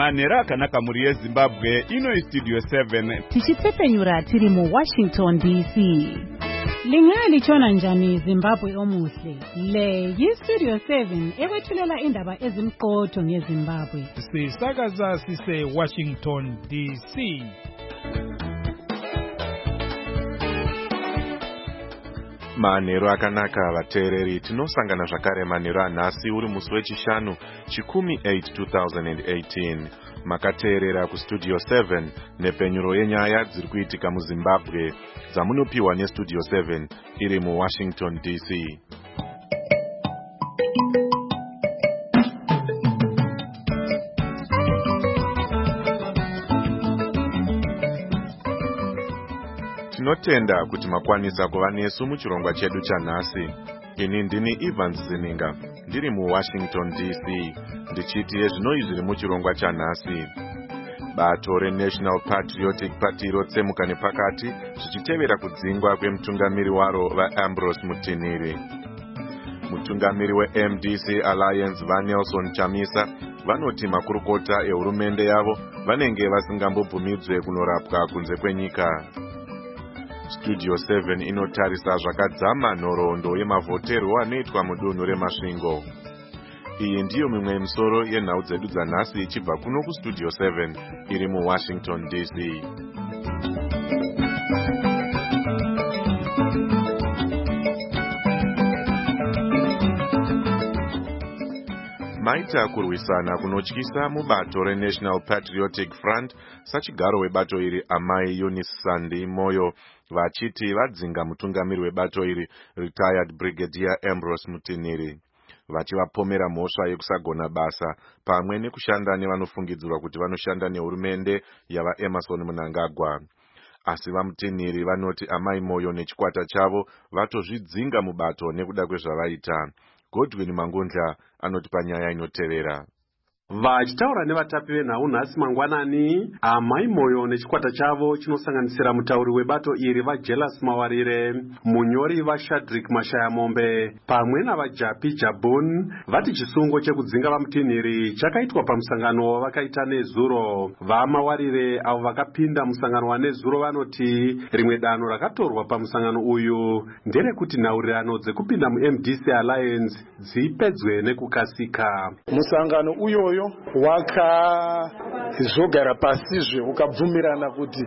Manheru akanaka muri yeZimbabwe, ino iStudio 7. Tichitsepenyura tiri mu Washington DC. Lingalichona njani Zimbabwe omuhle? Le yiStudio 7 ekwethulela indaba ezimqotho ngeZimbabwe. Sisakaza sise Washington DC. Manheru akanaka vateereri, tinosangana zvakare manheru anhasi uri musi wechishanu chikumi 8 2018. Makateerera kuStudio 7 nepenyuro yenyaya dziri kuitika muZimbabwe dzamunopiwa neStudio 7 iri muWashington DC. Tinotenda kuti makwanisa kuva nesu muchirongwa chedu chanhasi. Ini ndini Evans Zininga, ndiri muWashington DC, ndichiti yezvinoi zviri muchirongwa chanhasi. Bato reNational Patriotic Party rotsemuka nepakati zvichitevera kudzingwa kwemutungamiri waro vaAmbrose Mutiniri. Mutungamiri weMDC Alliance vaNelson Chamisa vanoti makurukota ehurumende yavo vanenge vasingambobvumidzwe kunorapwa kunze kwenyika. Studio 7 inotarisa zvakadzama nhoroondo yemavhoterwo anoitwa mudunhu reMasvingo. Iyi ndiyo mimwe misoro yenhau dzedu dzanhasi ichibva kuno kuStudio 7 iri muWashington DC. Maita kurwisana kunotyisa mubato reNational Patriotic Front sachigaro webato iri amai Eunice Sandi Moyo vachiti vadzinga mutungamiri webato iri retired Brigadier Ambrose Mutiniri, vachivapomera mhosva yekusagona basa pamwe nekushanda nevanofungidzirwa kuti vanoshanda nehurumende yavaEmmerson Mnangagwa. Asi vaMutiniri vanoti amai Moyo nechikwata chavo vatozvidzinga mubato nekuda kwezvavaita. Godwin Mangundla anoti panyaya inotevera. Vachitaura nevatapi venhau nhasi mangwanani, amai Moyo nechikwata chavo chinosanganisira mutauri webato iri vaJelas Mawarire, munyori vaShadrack Mashayamombe pamwe navaJapi Jabun vati chisungo chekudzinga vaMutiniri chakaitwa pamusangano wavakaita nezuro. VaMawarire avo vakapinda musangano wanezuro vanoti rimwe danho rakatorwa pamusangano uyu nderekuti nhaurirano dzekupinda muMDC Alliance dzipedzwe nekukasika. Musangano uyoyo wakazogara pasizve ukabvumirana kuti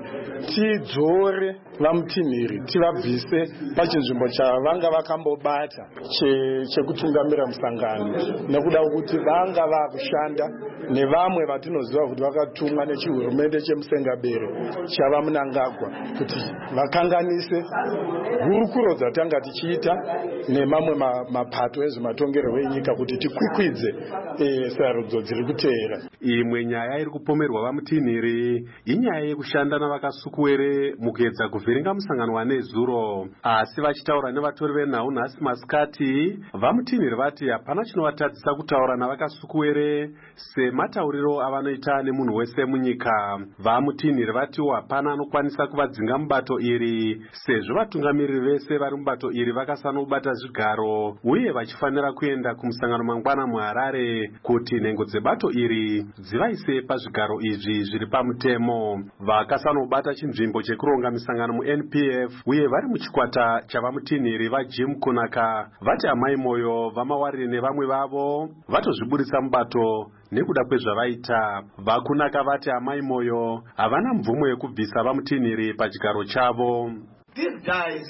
tidzore vaMutiniri tivabvise pachinzvimbo chavanga vakambobata chekutungamira musangano, nekuda kuti vanga vakushanda nevamwe vatinoziva kuti vakatumwa nechihurumende chemusengabere chava Mnangagwa kuti vakanganise hurukuro dzatanga tichiita nemamwe mapato ezvematongerwo enyika kuti tikwikwidze sarudzo dziri kuteera. Imwe nyaya iri kupomerwa vaMutiniri inyaya yekushanda navakasukuwere mukuedza kuvhiringa musangano wanezuro. Asi vachitaura nevatori venhau nhasi masikati, vaMutiniri vati hapana chinovatadzisa kutaura navakasukuwere sematauriro avanoita nemunhu wese munyika. VaMutiniri vatiwo hapana anokwanisa kuvadzinga mubato iri sezvo vatungamiriri vese vari mubato iri vakasanobata zvigaro uye vachifanira kuenda kumusangano mangwana muHarare kuti nhengo dzebato iri dzivaise pazvigaro izvi zviri pamutemo. Vakasanobata chinzvimbo chekuronga misangano muNPF uye vari muchikwata chavaMutiniri vaJim Kunaka vati amai Moyo, vaMawarire nevamwe vavo vatozviburitsa mubato nekuda kwezvavaita. VaKunaka vati amai Moyo havana mvumo yekubvisa vaMutiniri pachigaro chavo. These guys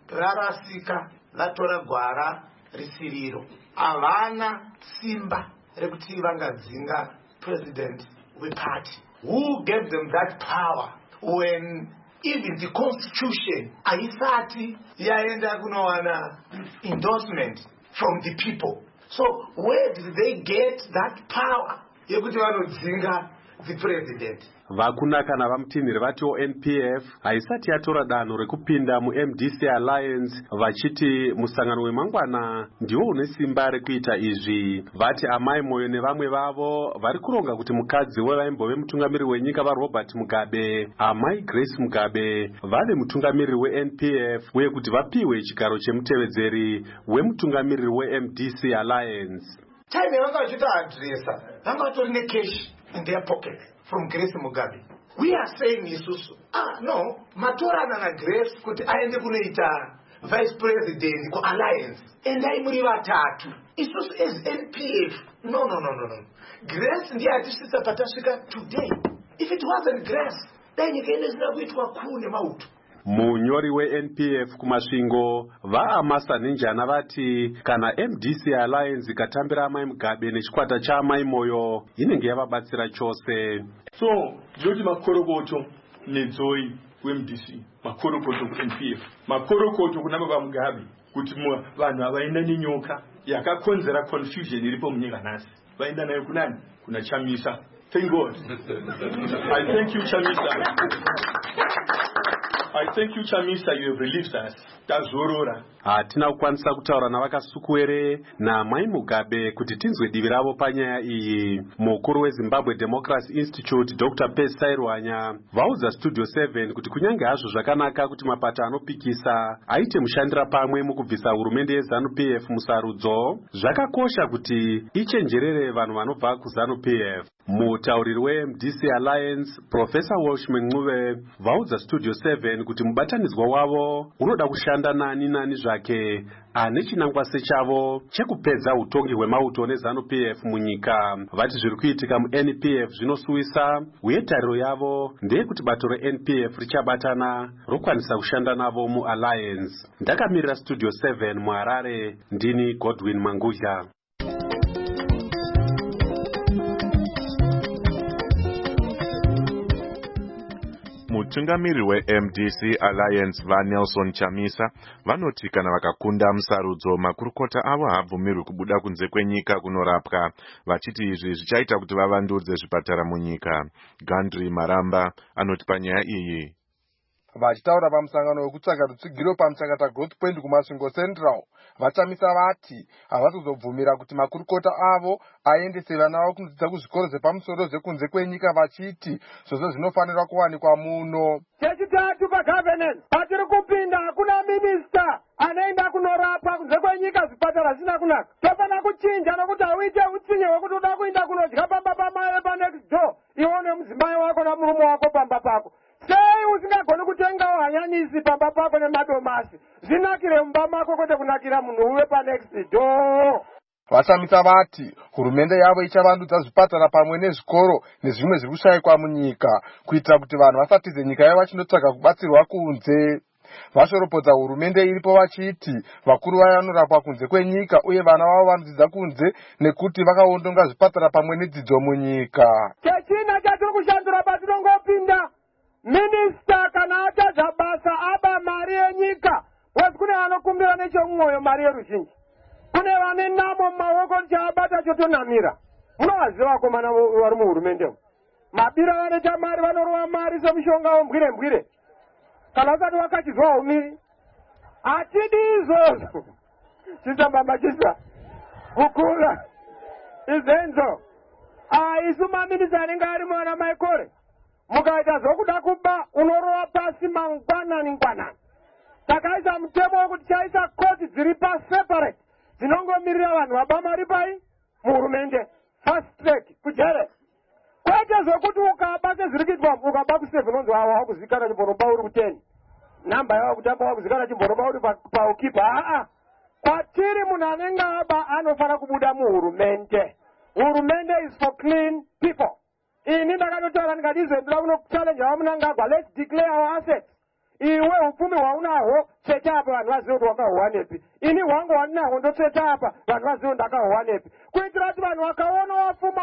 rarasika vatora gwara risiriro, havana simba rekuti vangadzinga president weparty. Who gave them that power when even the constitution haisati yaenda kunowana endorsement from the people? So where did they get that power yekuti vanodzinga the president? VaKunaka navaMutiniri vatiwo NPF haisati yatora danho rekupinda muMDC Alliance vachiti musangano wemangwana ndiwo une simba rekuita izvi. Vati amai Moyo nevamwe vavo vari kuronga kuti mukadzi wevaimbove mutungamiri wenyika vaRobert Mugabe, amai Grace Mugabe, vave mutungamiriri weNPF uye kuti vapiwe chigaro chemutevedzeri wemutungamiriri weMDC Alliance. Time yavanga vachita adresa vanga vatori nekeshi in their pocket from Grace Mugabe. We are saying isusu, no, matorana na Grace kuti aende kunoita vice president ku alliance. And muri vatatu. Isusu as NPF. No. Grace ndiye atisisa patasvika today. If it wasn't Grace, then nyika zina kuitwa kune mauto. Munyori we-NPF kumasvingo vaamasa nenjana vati kana MDC Alliance ikatambira Amai Mugabe nechikwata chaamai Moyo inenge yavabatsira chose. So ndoti makorokoto nedzoi weMDC, makorokoto kuNPF, makorokoto kuna baba Mugabe kuti vanhu havaenda nenyoka yakakonzera confusion iripo munyika nhasi. Vaenda nayo kunani? Kuna Chamisa. Thank God. I thank you, Chamisa. I thank you, Chamisa, you have relieved us. Tazorora. Hatina kukwanisa kutaura navakasukuwere naamai Mugabe kuti tinzwe divi ravo panyaya iyi. Mukuru weZimbabwe Democracy Institute Dr. Percy Sairwanya vaudza Studio 7 kuti kunyange hazvo zvakanaka kuti mapato anopikisa aite mushandira pamwe mukubvisa hurumende yeZANU-PF musarudzo, zvakakosha kuti ichenjerere vanhu vanobva kuZANU-PF. Mutauriri weMDC Alliance Professor Welshman Ncube vaudza Studio 7 kuti mubatanidzwa wavo unoda kushanda nani zvake ane chinangwa sechavo chekupedza utongi hwemauto neZANU-PF munyika. Vati zviri kuitika muNPF zvinosuwisa uye tariro yavo ndeyekuti bato reNPF richabatana rokwanisa kushanda navo muAlliance. Ndakamirira Studio 7 muHarare, ndini Godwin Mangudya. Mutungamiri weMDC Alliance vaNelson Chamisa vanoti kana vakakunda musarudzo makurukota avo haabvumirwi kubuda kunze kwenyika kunorapwa, vachiti izvi zvichaita kuti vavandudze zvipatara munyika. Gandri Maramba anoti panyaya iyi. Vachitaura pamusangano wekutsvaga rutsigiro pamuchakata Growth Point kumasvingo Central, vaChamisa vati havasi kuzobvumira kuti makurukota avo aendese vana vavo kunodzidza kuzvikoro zvepamusoro zvekunze kwenyika, vachiti zvose zvinofanirwa kuwanikwa muno. Chechitatu pagovernance, patiri kupinda hakuna minista anaenda kunorapa kunze kwenyika, zvipatara zvisina kunaka. Tofana kuchinja nokuti hauite utsinye hwekuti uda kuenda kunodya pamba pamai panext door ione mudzimai wako namurume wako pamba pako. Sei usingagoni kutengawo hanyanisi pamba pako nemadomasi? Zvinakire mumba mako kwete kunakira munhu uwe panext door. VaChamisa vati hurumende yavo ichavandudza zvipatara pamwe nezvikoro nezvimwe zviri kushayikwa munyika kuitira kuti vanhu vasatize nyika yavo vachinotsvaga kubatsirwa kunze. Vashoropodza hurumende iripo vachiti vakuru vaya vanorapwa kunze kwenyika uye vana vavo vanodzidza kunze nekuti vakaondonga zvipatara pamwe nedzidzo munyika. Chechina chatiri kushandura patinongopinda, minista kana atadza basa aba mari yenyika, wasi kune vanokumbira nechemwoyo mari yeruzhinji, kune vane namo mumaoko chaabata chotonamira. Munovaziva vakomana vari muhurumende umu, mabira vanoita mari, vanorova mari semushonga wombwire kana usati wakachizwa umiri. Hatidi izvozvo chisambambachisa kukura izenzo. Isu maminista anenge ari mwana maikore, mukaita zvokuda kuba unorova pasi mangwanani. Takaisa mutemo wokuti chaisa koti dziri paseparate dzinongomirira vanhu vaba mari pai muhurumende, fast track kujere. Kwete zvokuti ukaba sezviri kuitwa ukaba kusevhi unonzi wakuzikana chimboroba uri ku10, namba yavo kutamba wakuzikana chimboroba uri paukipa. Kwatiri munhu anenge aba anofana kubuda muhurumende. Hurumende is for clean people. Ini ndakatotaura ndikadizendura kuno challenge vamunangagwa, let's declare our assets. Iwe upfumi hwaunahwo tsveta apa vanhu vazive kuti wakahowa nepi. Ini hwangu hwandinahwo ndotsveta apa vanhu vazive ndakahowa nepi, kuitira kuti vanhu vakaona wapfuma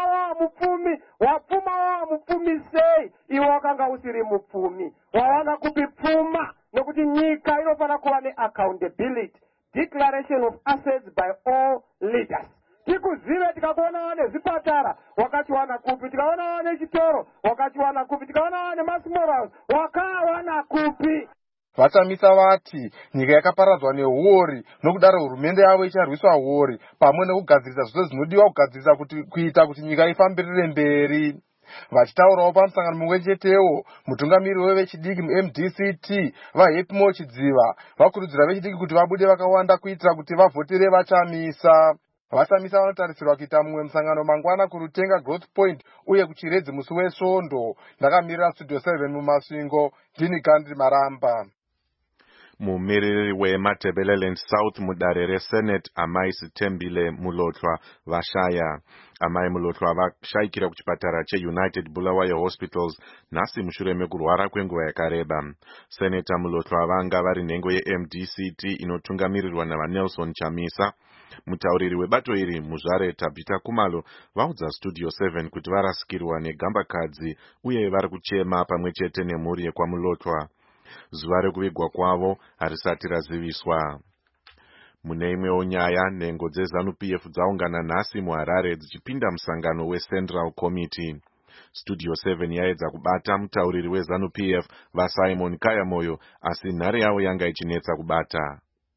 wava mupfumi sei iwe wakanga usiri mupfumi, wawanga kupi pfuma, nekuti nyika inofana kuva neaccountability, declaration of assets by all leaders. Tikuzive tikakuona wane zvipatara wakachiwana kupi, tikaona wane chitoro wakachiwana kupi, tikaona wane masmall house wakawana kupi. VaChamisa vati nyika yakaparadzwa nehuori, nokudaro hurumende yavo icharwisa huori pamwe nekugadzirisa zvose zvinodiwa kugadzirisa kuita kuti nyika ifambirire mberi. Vachitaurawo pamusangano mumwe chetewo, mutungamiri wevechidiki muMDCT vaHappy More Chidziva vakurudzira vechidiki kuti vabude vakawanda kuitira kuti vavhotere VaChamisa. vasamisa vanotarisirwa kuita mumwe musangano mangwana kurutenga Growth Point uye kuchiredzi musi weSvondo. Ndakamirira Studio 7 mumasvingo, ndini Gandhi Maramba. Mumiriri weMatabeleland South mudare reSenate Amai Sitembile Mulotlwa vashaya. Amai Mulotlwa vashayikira kuchipatara cheUnited Bulawayo Hospitals nhasi mushure mekurwara kwenguva yakareba. Senator Mulotlwa vanga vari nhengo yeMDCT inotungamirirwa naVaNelson Chamisa. Mutauriri webato iri muzvare Tabita Kumalo vaudza Studio 7 kuti varasikirwa negambakadzi uye vari kuchema pamwechete nemhuri yekwaMulotlwa. Zuva rekuvigwa kwavo harisati raziviswa. Mune imwewo nyaya, nhengo dzeZANU-PF dzaungana nhasi muHarare dzichipinda musangano weCentral Committee. Studio 7 yaedza kubata mutauriri weZANU-PF vaSimon Kayamoyo, asi nhare yavo yanga ichinetsa kubata.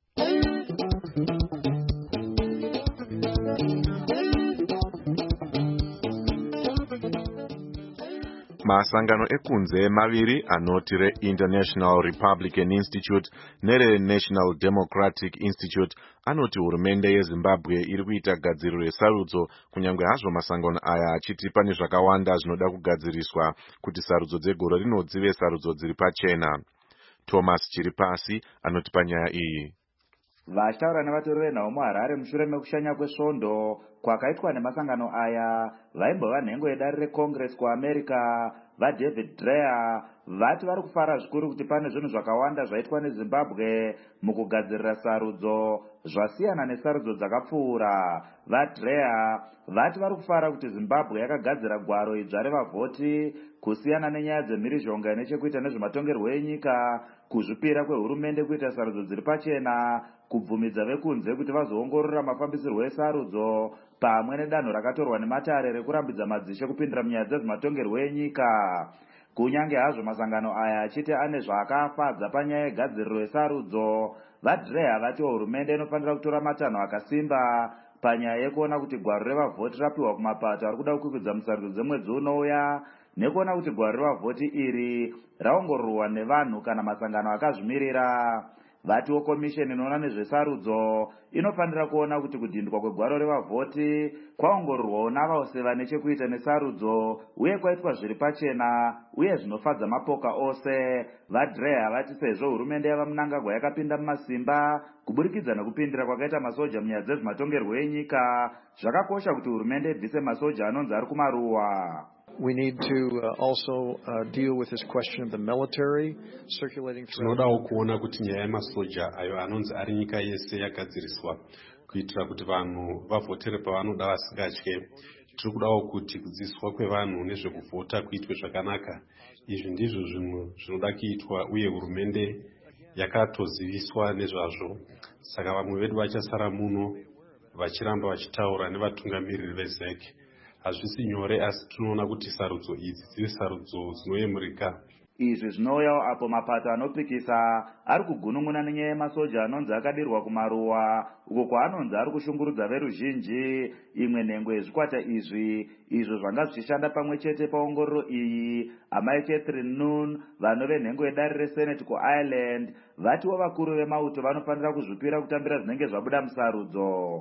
Masangano ekunze maviri anoti reInternational Republican Institute nereNational Democratic Institute anoti hurumende yeZimbabwe iri kuita gadziriro resarudzo, kunyange hazvo masangano aya achiti pane zvakawanda zvinoda kugadziriswa kuti sarudzo dzegore rino dzive sarudzo dziri pachena. Thomas Chiripasi anoti panyaya iyi. Vachitaura nevatori venhau muHarare mushure mekushanya kwesvondo kwakaitwa nemasangano aya, vaimbova nhengo yedare reCongress kuAmerica vaDavid Dreyer vati vari kufara zvikuru kuti pane zvinhu zvakawanda zvaitwa neZimbabwe mukugadzirira sarudzo zvasiyana nesarudzo dzakapfuura. VaDreyer vati vari kufara kuti Zimbabwe yakagadzira gwaro idzva revavhoti kusiyana nenyaya dzemhirizhonga inechekuita nezvematongerwo enyika, kuzvipira kwehurumende kuita sarudzo dziri pachena, kubvumidza vekunze kuti vazoongorora mafambisirwo esarudzo, pamwe nedanho rakatorwa nematare rekurambidza madzishe kupindira munyaya dzezvematongerwo enyika. Kunyange hazvo masangano aya achiti ane zvaakafadza panyaya yegadziriro yesarudzo, vaDreyer vatiwo hurumende inofanira kutora matanho akasimba panyaya yekuona kuti gwaro revavhoti rapiwa kumapato ari kuda kukwikvidza musarudzo dzemwedzi unouya, nekuona kuti gwaro revavhoti iri raongororwa nevanhu kana masangano akazvimirira. Vatiwo komisheni inoona nezvesarudzo inofanira kuona kuti kudhindwa kwegwaro revavhoti kwaongororwawo navose nechekuita nesarudzo uye kwaitwa zviri pachena uye zvinofadza mapoka ose. VaDreyer vati sezvo hurumende yava Mnangagwa yakapinda mumasimba kuburikidza nekupindira kwakaita masoja munyaya dzezvematongerwo enyika, zvakakosha kuti hurumende ibvise masoja anonzi ari kumaruwa. We need to also deal with this question of the military circulating. Tinodawo kuona kuti nyaya yemasoja ayo anonzi ari nyika yese yagadziriswa kuitira kuti vanhu vavhotere pavanoda vasingatye. Tiri kudawo kuti kudzidziswa kwevanhu nezvekuvhota kuitwe zvakanaka. Izvi ndizvo zvinhu zvinoda kuitwa uye hurumende yakatoziviswa nezvazvo. Saka vamwe vedu vachasara muno vachiramba vachitaura nevatungamiriri veZEC. Hazvisi nyore, asi tinoona kuti sarudzo idzi dzive sarudzo dzinoyemurika. Izvi zvinouyawo apo mapato anopikisa ari kugunun'una nenyaya yemasoja anonzi akadirwa kumaruwa, uko kwaanonzi ari kushungurudza veruzhinji. Imwe nhengo yezvikwata izvi izvo zvanga zvichishanda pamwe chete paongororo iyi, amai Catherine Noon, vanove nhengo yedare reSenate kuIreland, vatiwo vakuru vemauto vanofanira kuzvipira kutambira zvinenge zvabuda musarudzo.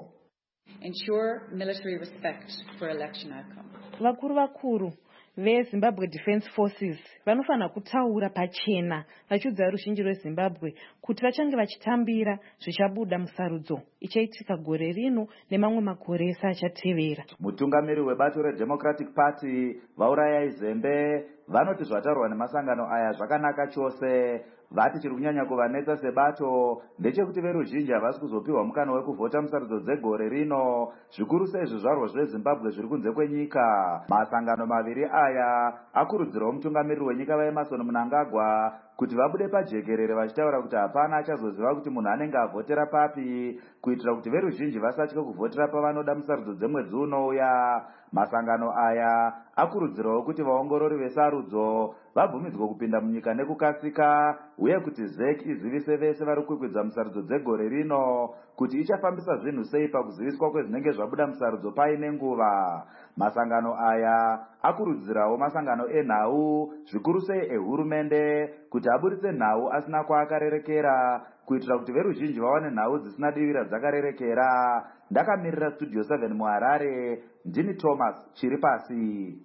Ensure military respect for election outcome. Vakuru veZimbabwe Defense Forces vanofanira kutaura pachena vachiudza ruzhinji rweZimbabwe kuti vachange vachitambira zvichabuda musarudzo ichaitika gore rino nemamwe makore ese achatevera. Mutungamiri webato reDemocratic Party vauraya Izembe vanoti zvataurwa nemasangano aya zvakanaka chose. Vati chiri kunyanya kuvanetsa sebato ndechekuti veruzhinji havasi kuzopiwa mukana wekuvhota musarudzo dzegore rino, zvikuru sei zvizvarwa zveZimbabwe zviri kunze kwenyika. Masangano maviri aya akurudzirawo mutungamiriri wenyika vaEmmerson Mnangagwa kuti vabude pajekerere vachitaura kuti hapana achazoziva kuti munhu anenge avhotera papi, kuitira kuti veruzhinji vasatye kuvhotera pavanoda musarudzo dzemwedzi unouya. Masangano aya akurudzirawo kuti vaongorori vesarudzo vabvumidzwe kupinda munyika nekukasika, uye kuti ZEC izivise vese vari kukwikvidza musarudzo dzegore rino kuti ichafambisa zvinhu sei pakuziviswa kwezvinenge zvabuda musarudzo paine nguva. Masangano aya akurudzirawo masangano enhau, zvikuru sei ehurumende, kuti abuditse nhau asina kwaakarerekera kuitira kuti veruzhinji vawane nhau dzisina divira dzakarerekera. Ndakamirira Studio 7 muHarare, ndini Thomas Chiripasi.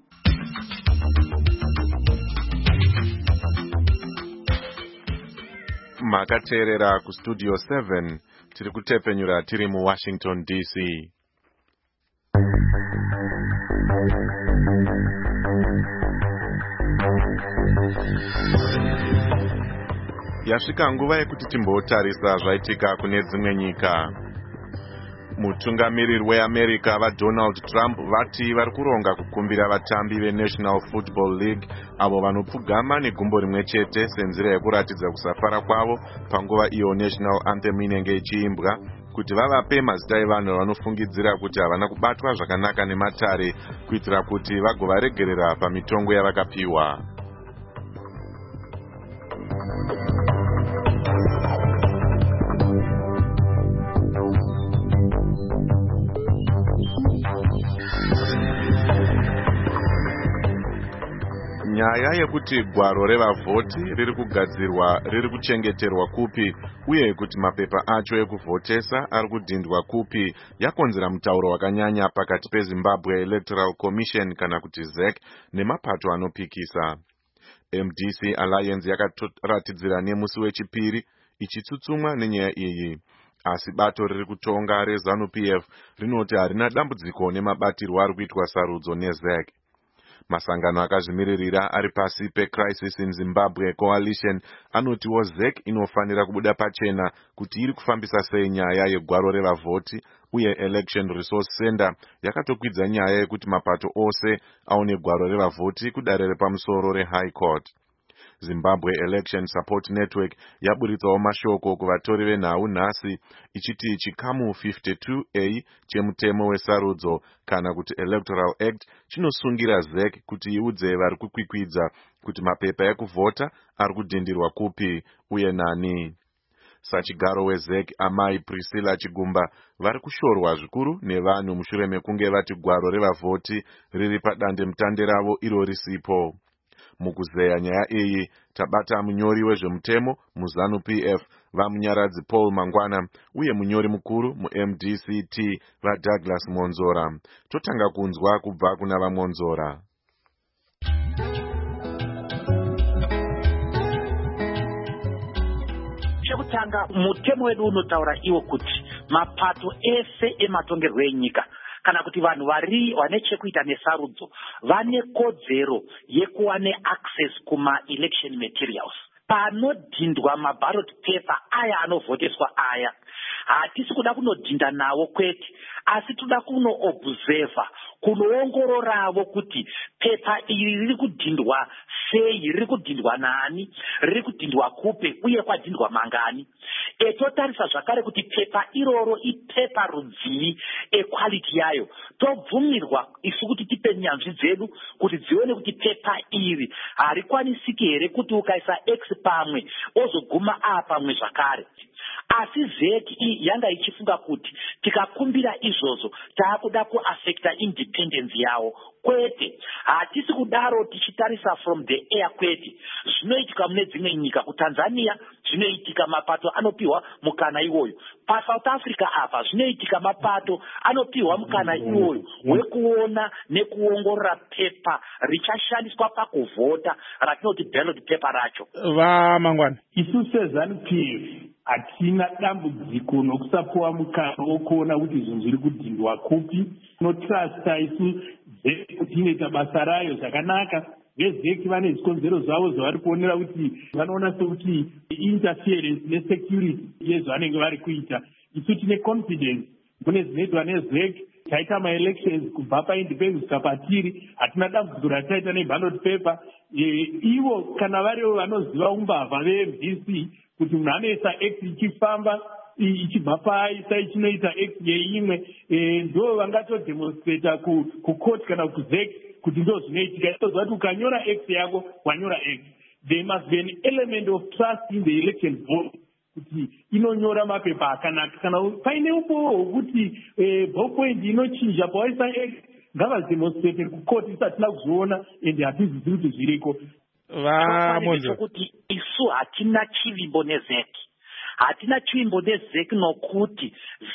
Makateerera ku Studio 7 tiri kutepenyura tiri mu Washington DC. Yasvika nguva yekuti timbotarisa zvaitika kune dzimwe nyika. Mutungamiriri weAmerica vaDonald Trump vati vari kuronga kukumbira vatambi veNational Football League avo vanopfugama negumbo rimwe chete senzira yekuratidza kusafara kwavo panguva iyo National Anthem inenge ichiimbwa kuti vavape mazita evanhu vanofungidzira kuti havana kubatwa zvakanaka nematare kuitira kuti vagovaregerera pamitongo yavakapiwa. Nyaya yekuti gwaro revavhoti riri kugadzirwa riri kuchengeterwa kupi uye kuti mapepa acho ekuvhotesa ari kudhindwa kupi yakonzera mutauro wakanyanya pakati peZimbabwe Electoral Commission kana kuti ZEC nemapato anopikisa. MDC Alliance yakatoratidzira nemusi wechipiri ichitsutsumwa nenyaya iyi. Asi bato riri kutonga reZANU-PF rinoti harina dambudziko nemabatirwo ari kuitwa sarudzo neZEC. Masangano akazvimiririra ari pasi peCrisis in Zimbabwe Coalition anotiwo ZEC inofanira kubuda pachena kuti iri kufambisa sei nyaya yegwaro revavhoti uye Election Resource Center yakatokwidza nyaya yekuti mapato ose aone gwaro revavhoti kudare repamusoro reHigh Court. Zimbabwe Election Support Network yaburitsawo mashoko kuvatori venhau nhasi ichiti chikamu 52A chemutemo wesarudzo kana kuti Electoral Act chinosungira ZEC kuti iudze vari kukwikwidza kuti mapepa ekuvhota ari kudhindirwa kupi uye nani. Sachigaro weZEC amai Priscilla Chigumba vari kushorwa zvikuru nevanhu mushure mekunge vati gwaro revavhoti riri padande mutande ravo iro risipo. Mukuzeya nyaya iyi tabata munyori wezvemutemo muZANU-PF vamunyaradzi Paul Mangwana uye munyori mukuru muMDCT vaDouglas Monzora. Totanga kunzwa kubva kuna vaMonzora. Chekutanga mutemo wedu unotaura iwo kuti mapato ese ematongerwo enyika kana kuti vanhu vane chekuita nesarudzo vane kodzero yekuva neaccess kuma-election materials. Panodhindwa maballot paper aya anovhoteswa aya, hatisi kuda kunodhinda nawo kwete, asi toda kunoobhuzeva, kunoongororavo kuti pepa iri riri kudhindwa sei, riri kudhindwa nani, riri kudhindwa kupe uye kwadhindwa mangani. Totarisa zvakare kuti pepa iroro ipepa rudzii equality yayo. Tobvumirwa isu kuti tipe nyanzvi dzedu kuti dzione kuti pepa iri harikwanisiki here kuti ukaisa X pamwe ozoguma A pamwe zvakare. Asi ZEC yanga ichifunga kuti tikakumbira izvozvo taakuda kuaffecta independence yawo. Kwete, hatisi kudaro tichitarisa from the air kwete. Zvinoitika mune dzimwe nyika kuTanzania, zvinoitika mapato anopiwa mukana iwoyo. PaSouth Africa apa zvinoitika mapato anopiwa mukana iwoyo wekuona nekuongorora pepa richashandiswa pakuvhota ratinoti ballot paper racho. Mangwana, isu seZANU-PF hatina dambudziko nokusapuwa mukana wokuona kuti zvinhu zviri kudhindwa kupi. Tinotrasta isu ZEC kuti inoita basa rayo zvakanaka. VeZEC vane zvikonzero zvavo zvavari kuonera kuti vanoona sekuti interference nesecurity yezvavanenge vari kuita. Isu tine confidence mune zvinoitwa neZEC. Taita ma-elections kubva paindependence kapatiri, hatina dambudziko rataita neballot paper. Ivo kana varivo vanoziva umbavha veMDC kuti munhu anoisa X ichifamba ichibva paisa ichinoita X yeimwe, ndo vangatodhemonstrata kucourt kana kuZEC kuti ndo zvinoitika. Toziva kuti ukanyora X yako wanyora X. There must be an element of trust in the election vote kuti inonyora mapepa akanaka. Kana paine upowo hwokuti ballpoint inochinja pawaisa X, ngavadhemonstrate kucourt isatina kuzviona ende hatizisi kuti zviriko. Kuti isu hatina chivimbo neZEC. hatina tsvimbo nezeki nokuti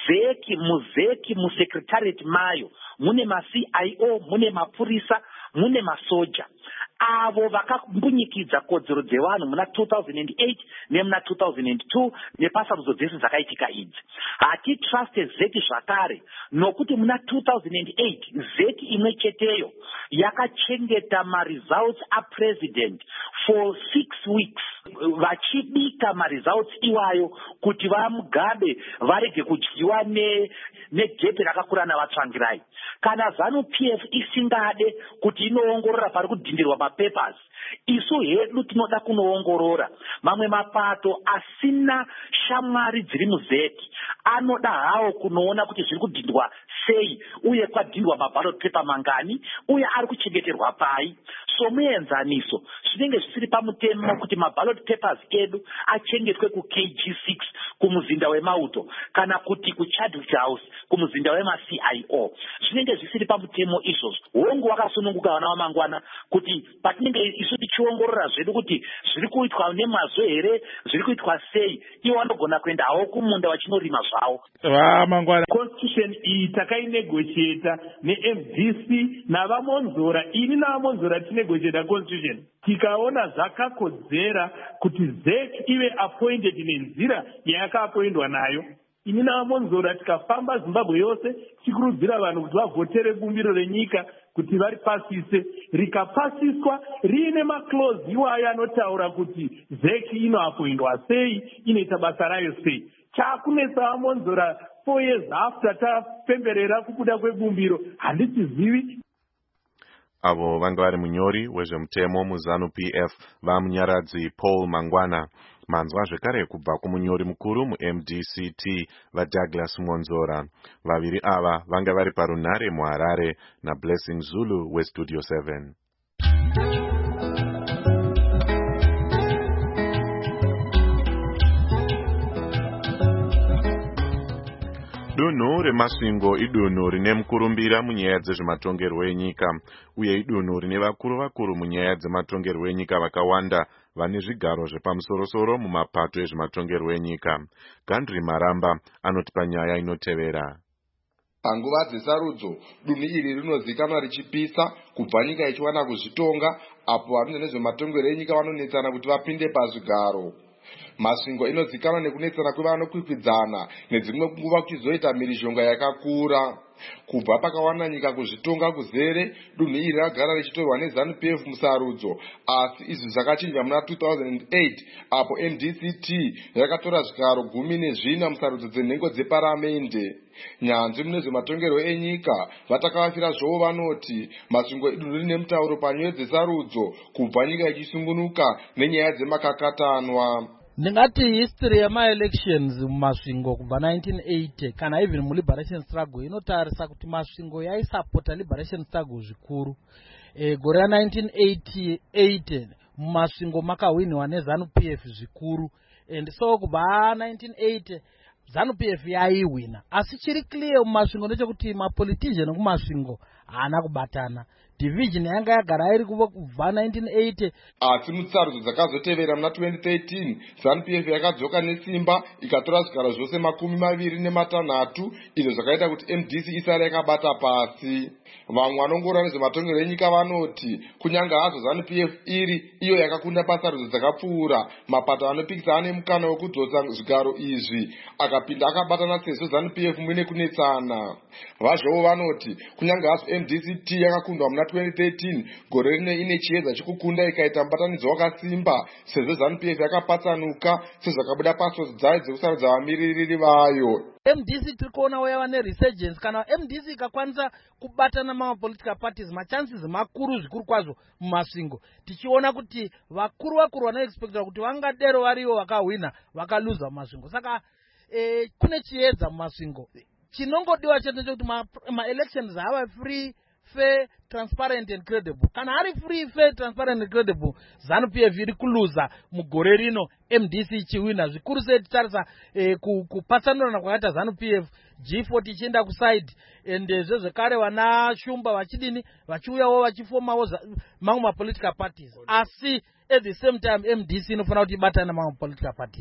zeki musecretariat mayo mune maCIO, mune mapurisa, mune masoja avo vakambunyikidza kodzero dzevanhu muna 2008 nemuna 2002 nepasarudzo dzese dzakaitika idzi. Hatitruste zeki zvakare nokuti muna 2008 zeki imwe cheteyo yakachengeta maresults apresident for 6 weeks vachibika maresults iwayo kuti vamugabe varege kudyiwa negepe rakakura navatsvangirai. Kana ZANU-PF isingade kuti inoongorora pari kudhindirwa mapapers, isu hedu tinoda kunoongorora. Mamwe mapato asina shamwari dziri muzeki anoda hawo kunoona kuti zviri kudhindwa sei uye kwadhindwa maballot paper mangani uye ari kuchengeterwa pai. So muenzaniso zvinenge zvisiri pamutemo kuti maballot papers edu achengetwe kuKG6 kumuzinda wemauto kana kuti kuChadwick House kumuzinda wemaCIO. Zvinenge zvisiri pamutemo izvozvo. Hongu wakasununguka vana vamangwana kuti patinenge isu tichiongorora zvedu kuti zviri kuitwa nemazvo here, zviri kuitwa sei, iwo vanogona kuenda hawo kumunda vachinorima zvavo. Vamangwana constitution iyi takainegotiata neMDC navamonzora, ini navamonzora tinegotiata constitution tikaona zvakakodzera kuti ZEC ive appointed nenzira yayakaappoindwa nayo. Ini navamonzora tikafamba Zimbabwe yose tichikurudzira vanhu kuti vavhotere bumbiro renyika kuti varipasise, rikapasiswa riine maclause iwayo anotaura kuti ZEC inoappoindwa sei, inoita basa rayo sei. Chakunetsa vamonzora 4 years after tapemberera kubuda kwebumbiro handitizivi. Avo vanga vari munyori wezvemutemo muZANU-PF vamunyaradzi Paul Mangwana. Manzwa zvekare kubva kumunyori mukuru muMDCT vaDouglas Monzora. Vaviri ava vanga vari parunhare muHarare naBlessing Zulu weStudio 7. Dunhu remasvingo idunhu rine mukurumbira munyaya dzezvematongerwo enyika uye idunhu rine vakuru munyaya dzematongerwo enyika vakawanda vane zvigaro zvepamusoro-soro mumapato ezvematongerwo enyika. Gandri Maramba anoti panyaya inotevera. Panguva dzesarudzo, dunhu iri rinozikanwa richipisa kubva nyika ichiwana kuzvitonga, apo vanoita nezvematongerwo enyika vanonetsana kuti vapinde pazvigaro. Masvingo inozikanwa nekunetsana kwevanokwikwidzana nedzimwe nguva kuchizoita mhirizhonga yakakura. Kubva pakawana nyika kuzvitonga kuzere, dunhu iri ragara richitorwa neZANU-PF musarudzo, asi izvi zvakachinjwa muna 2008 apo MDCT yakatora zvigaro 14 musarudzo dzenhengo dzeparamende. Nyanzvi mune zvematongerwo enyika vatakavafira zvovo vanoti masvingo idunhu rine mutauro panyaya dzesarudzo kubva nyika ichisungunuka nenyaya dzemakakatanwa. Ndingati history yama-elections mumasvingo kubva 1980 kana even mu-liberation struggle inotarisa kuti masvingo yaisapota liberation struggle zvikuru. Gore ra1988 mumasvingo makahwinwa neZANU-PF zvikuru, and so kubva 1980 ZANU-PF yaihwina. Asi chiri clear mumasvingo ndechekuti mapolitician kumasvingo haana kubatana. Division yanga yagara iri kubva 1980. Asi mutsarudzo dzakazotevera muna 2013 ZANU-PF yakadzoka nesimba ikatora zvigaro zvose 26 izvo zvakaita kuti MDC isare yakabata pasi. Vamwe vanongorora nezvematongerwo enyika vanoti kunyange hazo ZANU-PF iri iyo yakakunda pasarudzo dzakapfuura, mapato anopikisa ane mukana wekudzosa zvigaro izvi akapinda akabatana sezvo ZANU-PF muine kunetsana. Vazvovo vanoti kunyange hazo MDCT yakakundwa muna 2013, gore rino ine chiedza chekukunda ikaita mubatanidzo wakasimba sezvo ZANU-PF yakapatsanuka sezvakabuda pasoti dzayo dzekusarudza vamiririri vayo. MDC tiri kuona wayava neresurgence. Kana MDC ikakwanisa kubatana mamapolitical parties, machances makuru zvikuru kwazvo mumasvingo. Tichiona kuti vakuru vanoexpectwa kuti vangadero varivo vakahwina vakaluza mumasvingo. Saka kune chiedza mumasvingo. Chinongodiwa chete kuti ma-elections hava free, fair, transparent and credible. Kana hari free, fair, transparent and credible, ZANU-PF iri kuluza mugore rino, MDC ichiwina. Zvikuru sei titarisa kupatsanurana kwakaita ZANU-PF, G40 ichienda kuside, and zvekare wana Shumba vachidini vachiuyawo vachifomawo mamwe mapolitical parties. Asi at the same time MDC inofanira kuti ibatana mamwe political parties.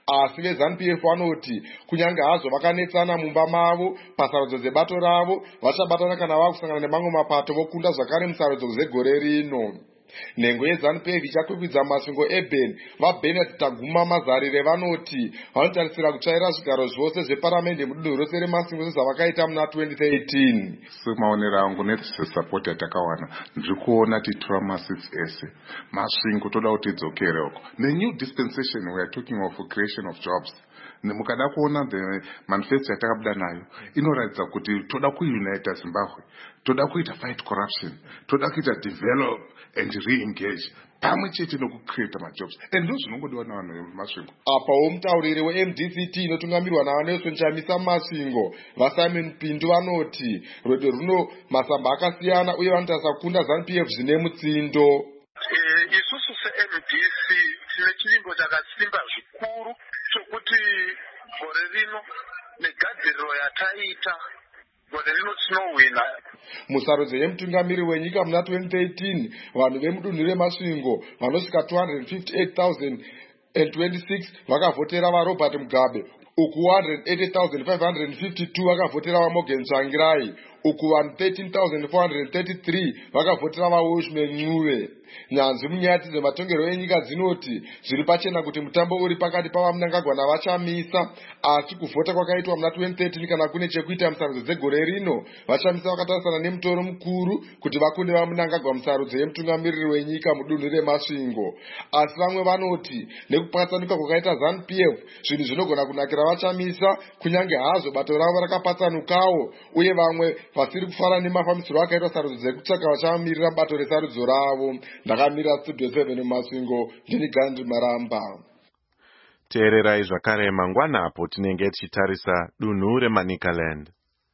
asi veZANU-PF vanoti kunyange hazvo vakanetsana mumba mavo pasarudzo dzebato ravo vachabatana kana vakusangana nemamwe mapato vokunda zvakare musarudzo dzegore rino. Nhengo yeZANU-PF ichakwikwidza masvingo eBen vaBernard Taguma Mazarire vanoti vanotarisira kutsvaira zvigaro zvose zveparamende mudunhu rose remasvingo sezvavakaita muna 2013. Semaonero angu nessupport yatakawana ndikuona titora masits ese masvingo toda kuti tidzokere uko. The new dispensation we are talking of creation of jobs. Mukada kuona the manifesto yatakabuda nayo inoratidza kuti toda kuunita Zimbabwe, toda kuita fight corruption, toda kuita develop and re-engage pamwe chete nokucreate majobs, and ndo zvinongodiwa navanhu vemasvingo. Apawo mutauriri weMDCT inotungamirwa naVanelson Chamisa Masvingo vaSimon Pindu vanoti rwendo runo masamba akasiyana uye vanotarisa kukunda ZANU-PF zvine mutsindo. Isusu seMDC tine chirimbo chakasimba zvikuru chokuti gore rino negadziriro yataita gore rino tinowina. Musarudzo yemutungamiriri wenyika muna 2013 vanhu vemudunhu remasvingo vanosvika 258,026 vakavhotera vaRobert Mugabe, uku 180,552 vakavhotera vaMorgan Tsvangirai, uku vanhu 13,433 vakavhotera vaWashman Ncube. Nyanzvi munyaya dzematongerwo enyika dzinoti zviri pachena kuti mutambo uri pakati pavaMnangagwa naVachamisa, asi kuvhota kwakaitwa muna 2013 kana kune chekuita musarudzo dzegore rino. Vachamisa vakatarisana nemutoro mukuru kuti vakunde vaMnangagwa musarudzo yemutungamiriri wenyika mudunhu remasvingo, asi vamwe vanoti nekupatsanuka kwakaita ZANU-PF zvinhu zvinogona kunakira Vachamisa kunyange hazvo bato ravo rakapatsanukawo, uye vamwe vasiri kufara nemafambisiro akaitwa sarudzo dzekutsvaga vachamirira bato resarudzo ravo. Ndakamira Studio 7 mumasvingo, ndini Gandhi Maramba. Teererai zvakare mangwana apo tinenge tichitarisa dunhu reManicaland.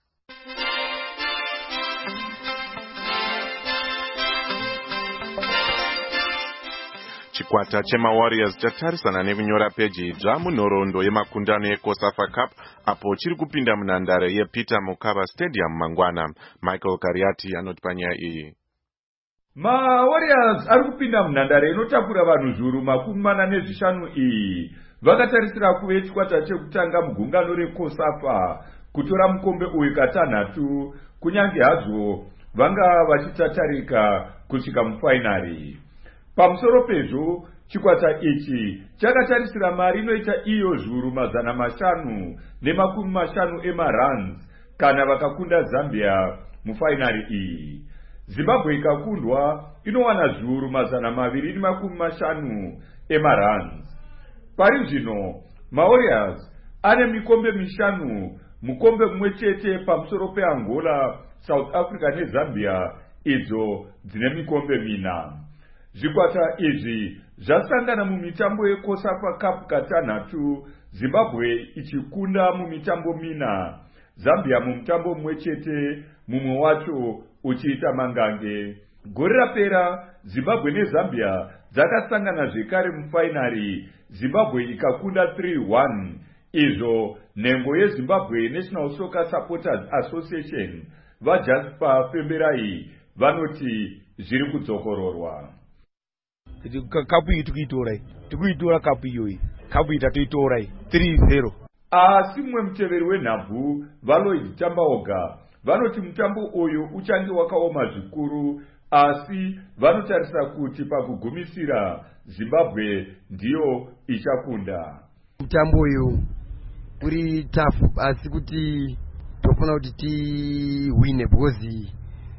Chikwata chemaWarriors chatarisana nekunyora peji idzva munhoroondo yemakundano yeCOSAFA Cup apo chiri kupinda munhandare yePeter Mokaba Stadium mangwana. Michael Kariati anoti panyaya iyi. MaWarriors ari kupinda munhandare inotakura vanhu zviuru 45 iyi vakatarisira kuve chikwata chekutanga mugungano reCOSAFA kutora mukombe uyu katanhatu, kunyange hazvo vanga vachitatarika kusvika mufainari. Pamusoro pezvo chikwata ichi chakatarisira mari inoita iyo zviuru 550 emarands kana vakakunda Zambia mufainari iyi. Zimbabwe ikakundwa inowana zviuru 250 emarands. Pari zvino maWarriors ane mikombe 5, mukombe mumwe chete pamusoro peAngola, South Africa neZambia idzo dzine mikombe 4. Zvikwata izvi zvasangana mumitambo yeCOSAFA Cup katanhatu, Zimbabwe ichikunda mumitambo 4, Zambia mumutambo mumwe chete, mumwe wacho uchiita mangange. Gore rapera Zimbabwe neZambia dzakasangana zvekare mufainari, Zimbabwe ikakunda 3-1. Izvo nhengo yeZimbabwe National Soccer Supporters Association vaJasper Femberai vanoti zviri kudzokororwa. Kapu iyi tikuitora kapu iyoyi, kapu iyi tatoitora 3-0. Asi mumwe muteveri wenhabvu vaLloyd Tambaoga vanoti mutambo uyu uchange wakaoma zvikuru, asi vanotarisa kuti pakugumisira Zimbabwe ndiyo ichakunda. Mutambo uyu uri tough, asi kuti tofuna kuti tiwine because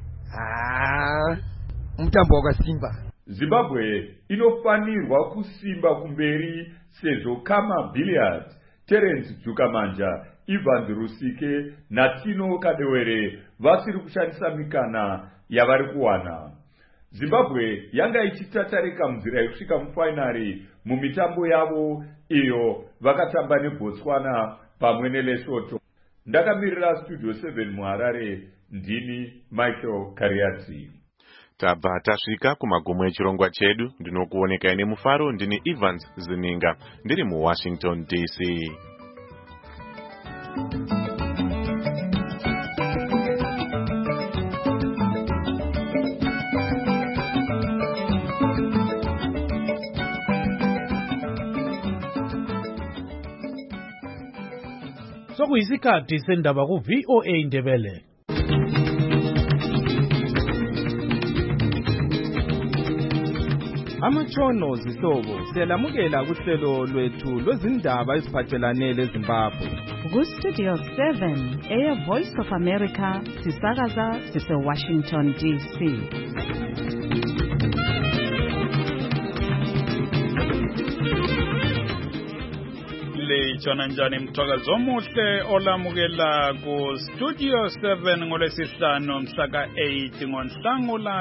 mutambo wakasimba. Zimbabwe inofanirwa kusimba kumberi sezvo Kama Billiard, Terence Dzukamanja, Ivan Rusike naTino Kadewere vasiri kushandisa mikana yavari kuwana. Zimbabwe yanga ichitatarika munzira yekusvika mufainari mumitambo yavo iyo vakatamba neBotswana pamwe neLesotho. Ndakamirira Studio 7 muHarare, ndini Michael Kariati. Tabva tasvika kumagumo echirongwa chedu. Ndinokuoneka ine mufaro, ndini Evans Zininga, ndiri muWashington DC. Sekuyisikhathi sendaba ku VOA Indebele. Amatshono zihlobo siyalamukela kuhlelo lwethu lwezindaba eziphathelane leZimbabwe. Ku-Studio 7 Air Voice of America sisakaza sise-Washington DC. Lechona njani mthakazo omuhle olamukela ku Studio 7 ngolesihlanu mhla ka-8 ngoNhlangula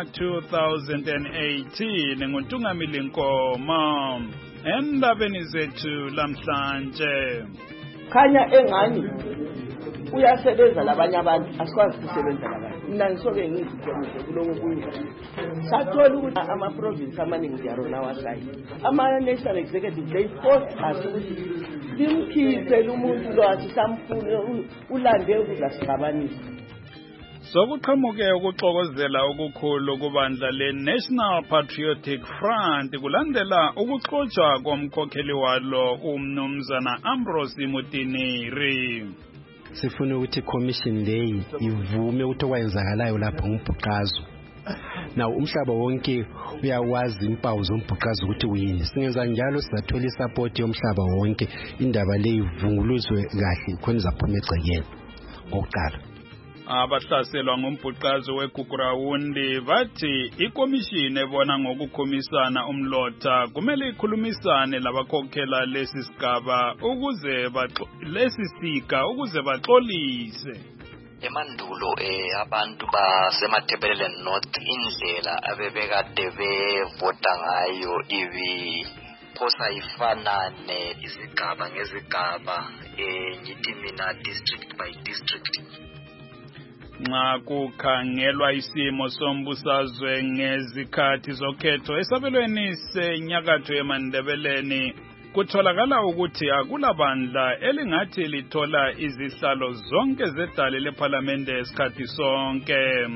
2018 nguNtungamili Nkomo. Endabeni zethu lamhlanje. Khanya engani uyasebenza labanye abantu asikwazi kusebenza labantu. Mina ngisoke ngizikhomise kuloko kunye. Sathola ukuthi ama-province amaningi ngiyarona wasayi. Ama-national executive they forced us ukuthi simkhiphe umuntu lo asisamfune ulande ukuza sigabanisa. Sokuqhamuke ukuxokozela okukhulu kubandla le-National Patriotic Front kulandela ukuxotshwa komkhokheli walo uMnumzana Ambrose Mutiniri. Sifuna ukuthi commission leyi ivume ukuthi okwenzakalayo lapho ngumbhuqazo. Now umhlaba wonke uyawazi impawu zombhuqazo ukuthi uyini. Singenza njalo sizathola isupport yomhlaba wonke indaba leyi ivunguluzwe kahle khona izaphuma egcekeni ngokuqala. Abahlaselwa ngombhuqazo weGugurawundi bathi ikomishini ebona ngokukhomisana umlotha kumele ikhulumisane labakhokhela lesisigaba ukuze lesisika baxolise. Emandulo abantu basemaThebelele North indlela abebekade bevota ngayo phosa ifanane izigaba ngezigaba ngithi mina district by district. Nxa kukhangelwa isimo sombusazwe ngezikhathi zokhetho esabelweni senyakatho yeMandebeleni kutholakala ukuthi akulabandla elingathi lithola izihlalo zonke zedale leParliament esikhathi sonke.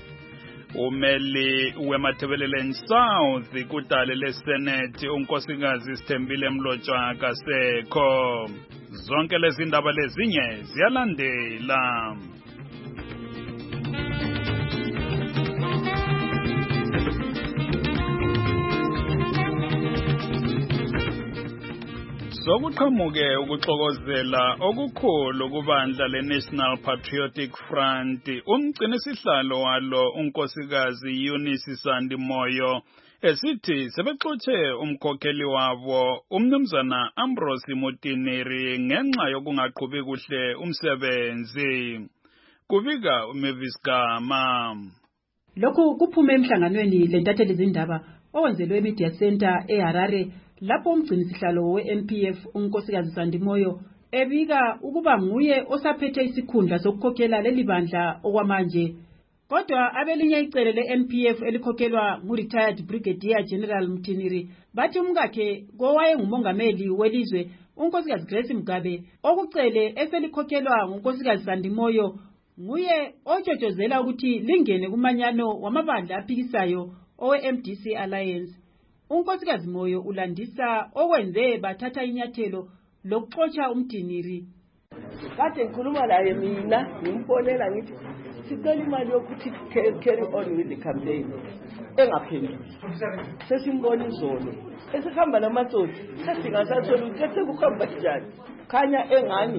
Umeli weMathebelele South kudale leSenate unkosikazi Sithembile Mlotshwa kasekho. Zonke lezi ndaba lezinye ziyalandela. Sokuqhamuke ukuxokozela okukhulu kubandla le-National Patriotic Front umgcinisihlalo walo unkosikazi Eunice Sandi Moyo esithi sebexotshe umkhokheli wabo uMnumzana Ambrose Mutiniri ngenxa yokungaqhubi kuhle umsebenzi. Kubika uMavis Gama. Lokhu kuphume emhlanganweni lentatheli zindaba owenzelwe eMedia Center eHarare lapho umgcinisihlalo we-NPF unkosikazi Sandi Moyo ebika ukuba nguye osaphethe isikhundla sokukhokhela leli bandla okwamanje. Kodwa abelinye icele le-NPF elikhokhelwa ngu-retired Brigadier General Mutiniri bathi umkakhe kowaye ngumongameli welizwe unkosikazi Grace Mugabe okucele eselikhokhelwa ngunkosikazi Sandi Moyo nguye otshotshozela ukuthi lingene kumanyano wamabandla aphikisayo owe-MDC Alliance. Unkosikazi Moyo ulandisa okwenze bathatha inyathelo lokuxotsha uMtiniri. Kade ngikhuluma laye mina ngimfonela ngithi sicela imali yokuthi carry on with the campaign. Engaphenduli. Sesimbona izolo. Esihamba namatsotsi sesingasathola ukuthi sekuhamba kanjani. Khanya engani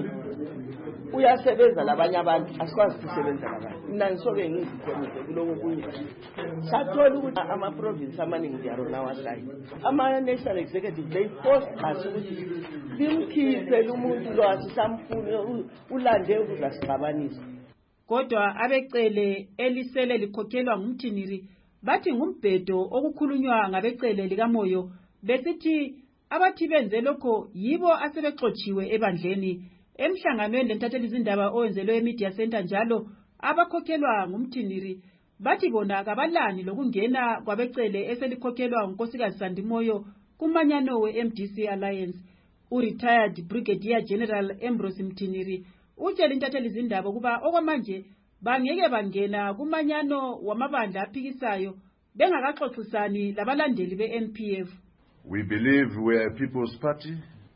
uyasebenza labanye abantu asikwazi kusebenza labantu. Mina ngisoke ngizikhomise kuloko kunye. Sathola ukuthi ama-province amaningi ngiyarona wasayi. Ama-national executive they forced us ukuthi simkhiphe umuntu lo asisamfune ulande ukuza sigabanisa. Kodwa abecele elisele likhokhelwa nguMtiniri bathi ngumbhedo okukhulunywa ngabecele likaMoyo besithi abathi benze lokho yibo asebexotshiwe ebandleni. Emhlanganweni lentatheli izindaba owenzelwe eMedia Center njalo abakhokhelwa nguMtiniri bathi bona kabalani lokungena kwabecele eselikhokhelwa ngunkosikazi Sandi Moyo kumanyano we-MDC Alliance. U-retired Brigadier General Ambrose Mutiniri utshela intatheli izindaba kuba okwamanje bangeke bangena kumanyano wamabandla aphikisayo bengakaxoxisani labalandeli be-NPF. We believe we are a people's party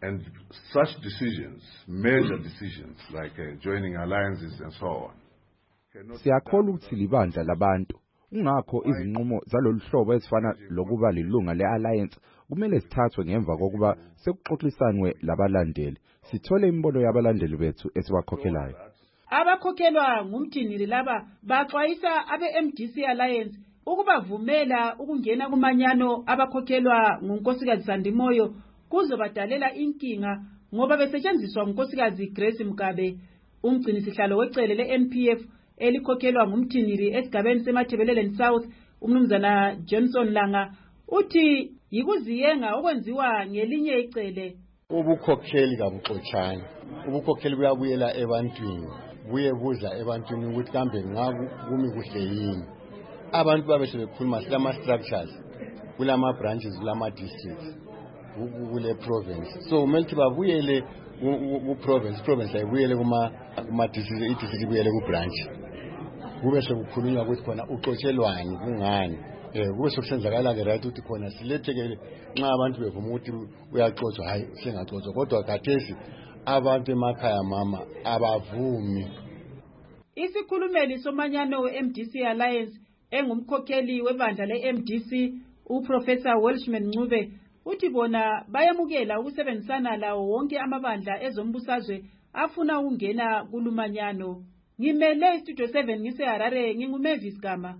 And such decisions, major decisions like joining alliances and so on. Siyakholwa ukuthi libandla labantu. Ungakho izinqumo zalolu hlobo ezifana lokuba lilunga le-alliance kumele sithathwe ngemva kokuba sekuxoxisanwe labalandeli. Sithole imbono yabalandeli bethu esibakhokhelayo. Abakhokhelwa ngumthiniri laba baxwayisa abe-MDC Alliance ukubavumela ukungena kumanyano abakhokhelwa ngunkosikazi Sandimoyo kuzobadalela inkinga ngoba besetshenziswa ngunkosikazi Grace Mugabe. Umgcinisihlalo wecele le-NPF elikhokhelwa ngumthiniri esigabeni seMathebeleleni South umnumzana Johnson Langa uthi yikuziyenga okwenziwa ngelinye icele. Ubukhokheli kabuxotshana, ubukhokheli buyabuyela ebantwini, buye budla ebantwini ukuthi kambe ngakumi kuhle yini. Abantu babe sebekhuluma silama structures kulama branches kulama districts kule province, so kumele babuyele ku province ayibuyele kuma district, idistrict ibuyele ku branch, kube sekukhulunywa ukuthi khona uxotshelwani kungani. Kube sokusenzakala ke right ukuthi khona silethekele nxa abantu bevuma ukuthi uyaxotswa, hayi singaxotswa, kodwa khathesi abantu emakhaya mama abavumi. Isikhulumeli somanyano we-MDC Alliance engumkhokheli webandla le-MDC uProfessor Welshman Ncube uthi bona bayamukela ukusebenzisana lawo wonke amabandla ezombusazwe afuna ukungena kulumanyano. Ngimele Studio 7 ngiseHarare, nginguMavis Gama.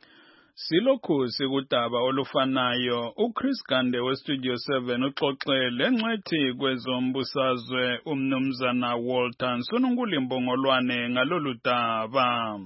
Silokhu sikudaba olufanayo. uChris Gande weStudio 7 uxoxele ngcwethi kwezombusazwe umnumzana Walter Nsonungulimbongolwane ngalolu daba.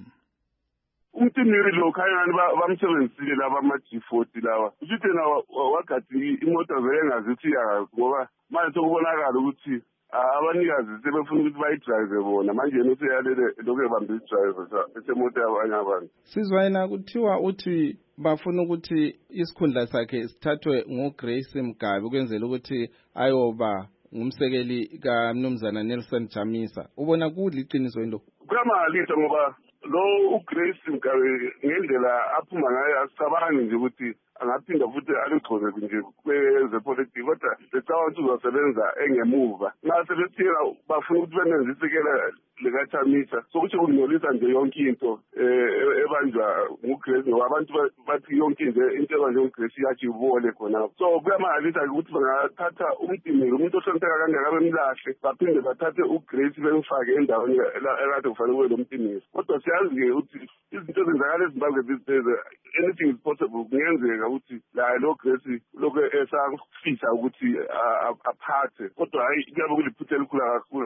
Umthiniri lo khayani bamsebenzisile laba ama-G40 lawa. Uthi na wagathi imoto zayengazithi ngoba manje sokubonakala ukuthi abanikazi sebefuna ukuthi bayidrive bona, manje nothi yalele lokho ebambe idrive esemoto yabanye abantu. Sizwa yena kuthiwa uthi bafuna ukuthi isikhundla sakhe sithathwe nguGrace Mugabe ukwenzela ukuthi ayoba ngumsekeli kaMnumzana Nelson Chamisa. Ubona kuliqiniso yini lo? Kuyamalisa ngoba lo uGrace Mugabe ngendlela aphuma ngayo asicabangi nje ukuthi angaphinda futhi alichoze nje kwezepolitiki, kodwa lecabanga ukuthi uzosebenza engemuva. Nxa sebethina bafuna ukuthi benenze isekela likaChamisa sokuthi kungcolisa nje yonke into ebanjwa nguGrace, ngoba abantu bathi yonke nje into ebanjwa nguGrace iyajibole khona. So kuyamalisa ukuthi bangathatha umtimiri umuntu ohlonipheka kangaka bemlahle baphinde bathathe uGrace bemfake endaweni ekade kufanele kube lo mtimiri. Kodwa siyazi-ke ukuthi izinto ezenzakala eZimbabwe these days, anything is possible. Kungenzeka ukuthi la lo Grace lokho esafisa ukuthi aphathe, kodwa hayi kuyabe kuliphutha elikhulu kakhulu.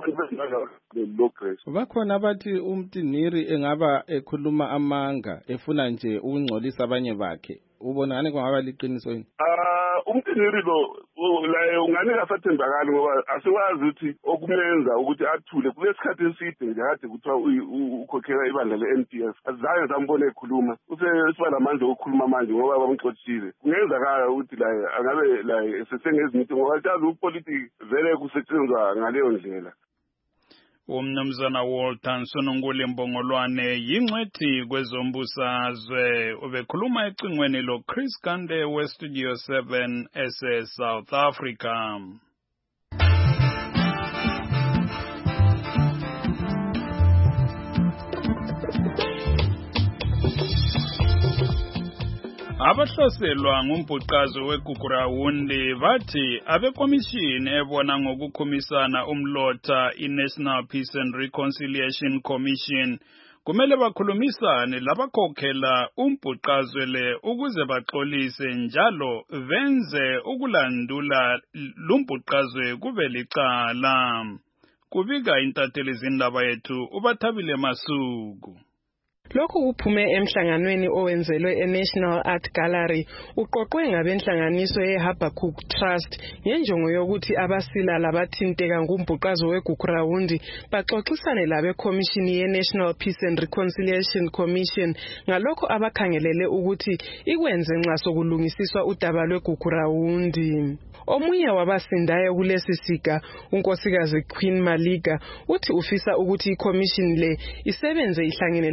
Bakhona abathi umtiniri engaba ekhuluma amanga efuna nje ukungcolisa abanye bakhe. Ubona ngani kungaba liqiniso yini? Umtiniri lo la ungani asathembakali ngoba asiwazi ukuthi okumenza ukuthi athule kulesikhathi eside nje kade kuthiwa ukhokhela ibandla le-NPF. Azange sambone ekhuluma, usesiba lamandla okukhuluma manje ngoba bamxothile. Kungenzakala ukuthi la angabe la sesengezinto ngoba siyazi upolitiki vele kusetshenzwa ngaleyo ndlela. Umnumzana Walter Nsonungulimbongolwane yingcwethi kwezombusazwe ubekhuluma ecingweni lo Chris Gande weStudio 7 South Africa. Abahloselwa ngumbhuqazo weGugurawundi bathi abekomishini ebona ngokukhumisana umlotha iNational Peace and Reconciliation Commission kumele bakhulumisane labakhokhela umbhuqazwe le ukuze baxolise njalo venze ukulandula lumbhuqazwe kube licala. Kubika intatheli zindaba yethu uBathabile Masuku. Lokhu kuphume emhlanganweni owenzelwe eNational Art Gallery uqoqwe ngabenhlanganiso yeHabakkuk Trust ngenjongo yokuthi abasila labathinteka ngumbhuqazo weGugurawundi baxoxisane labekomishini yeNational Peace and Reconciliation Commission ngalokho abakhangelele ukuthi ikwenze nxa sokulungisiswa udaba lweGugurawundi. Omunye wabasindayo kulesi siga unkosikazi Queen Maliga uthi ufisa ukuthi ikomishini le isebenze ihlangene labantu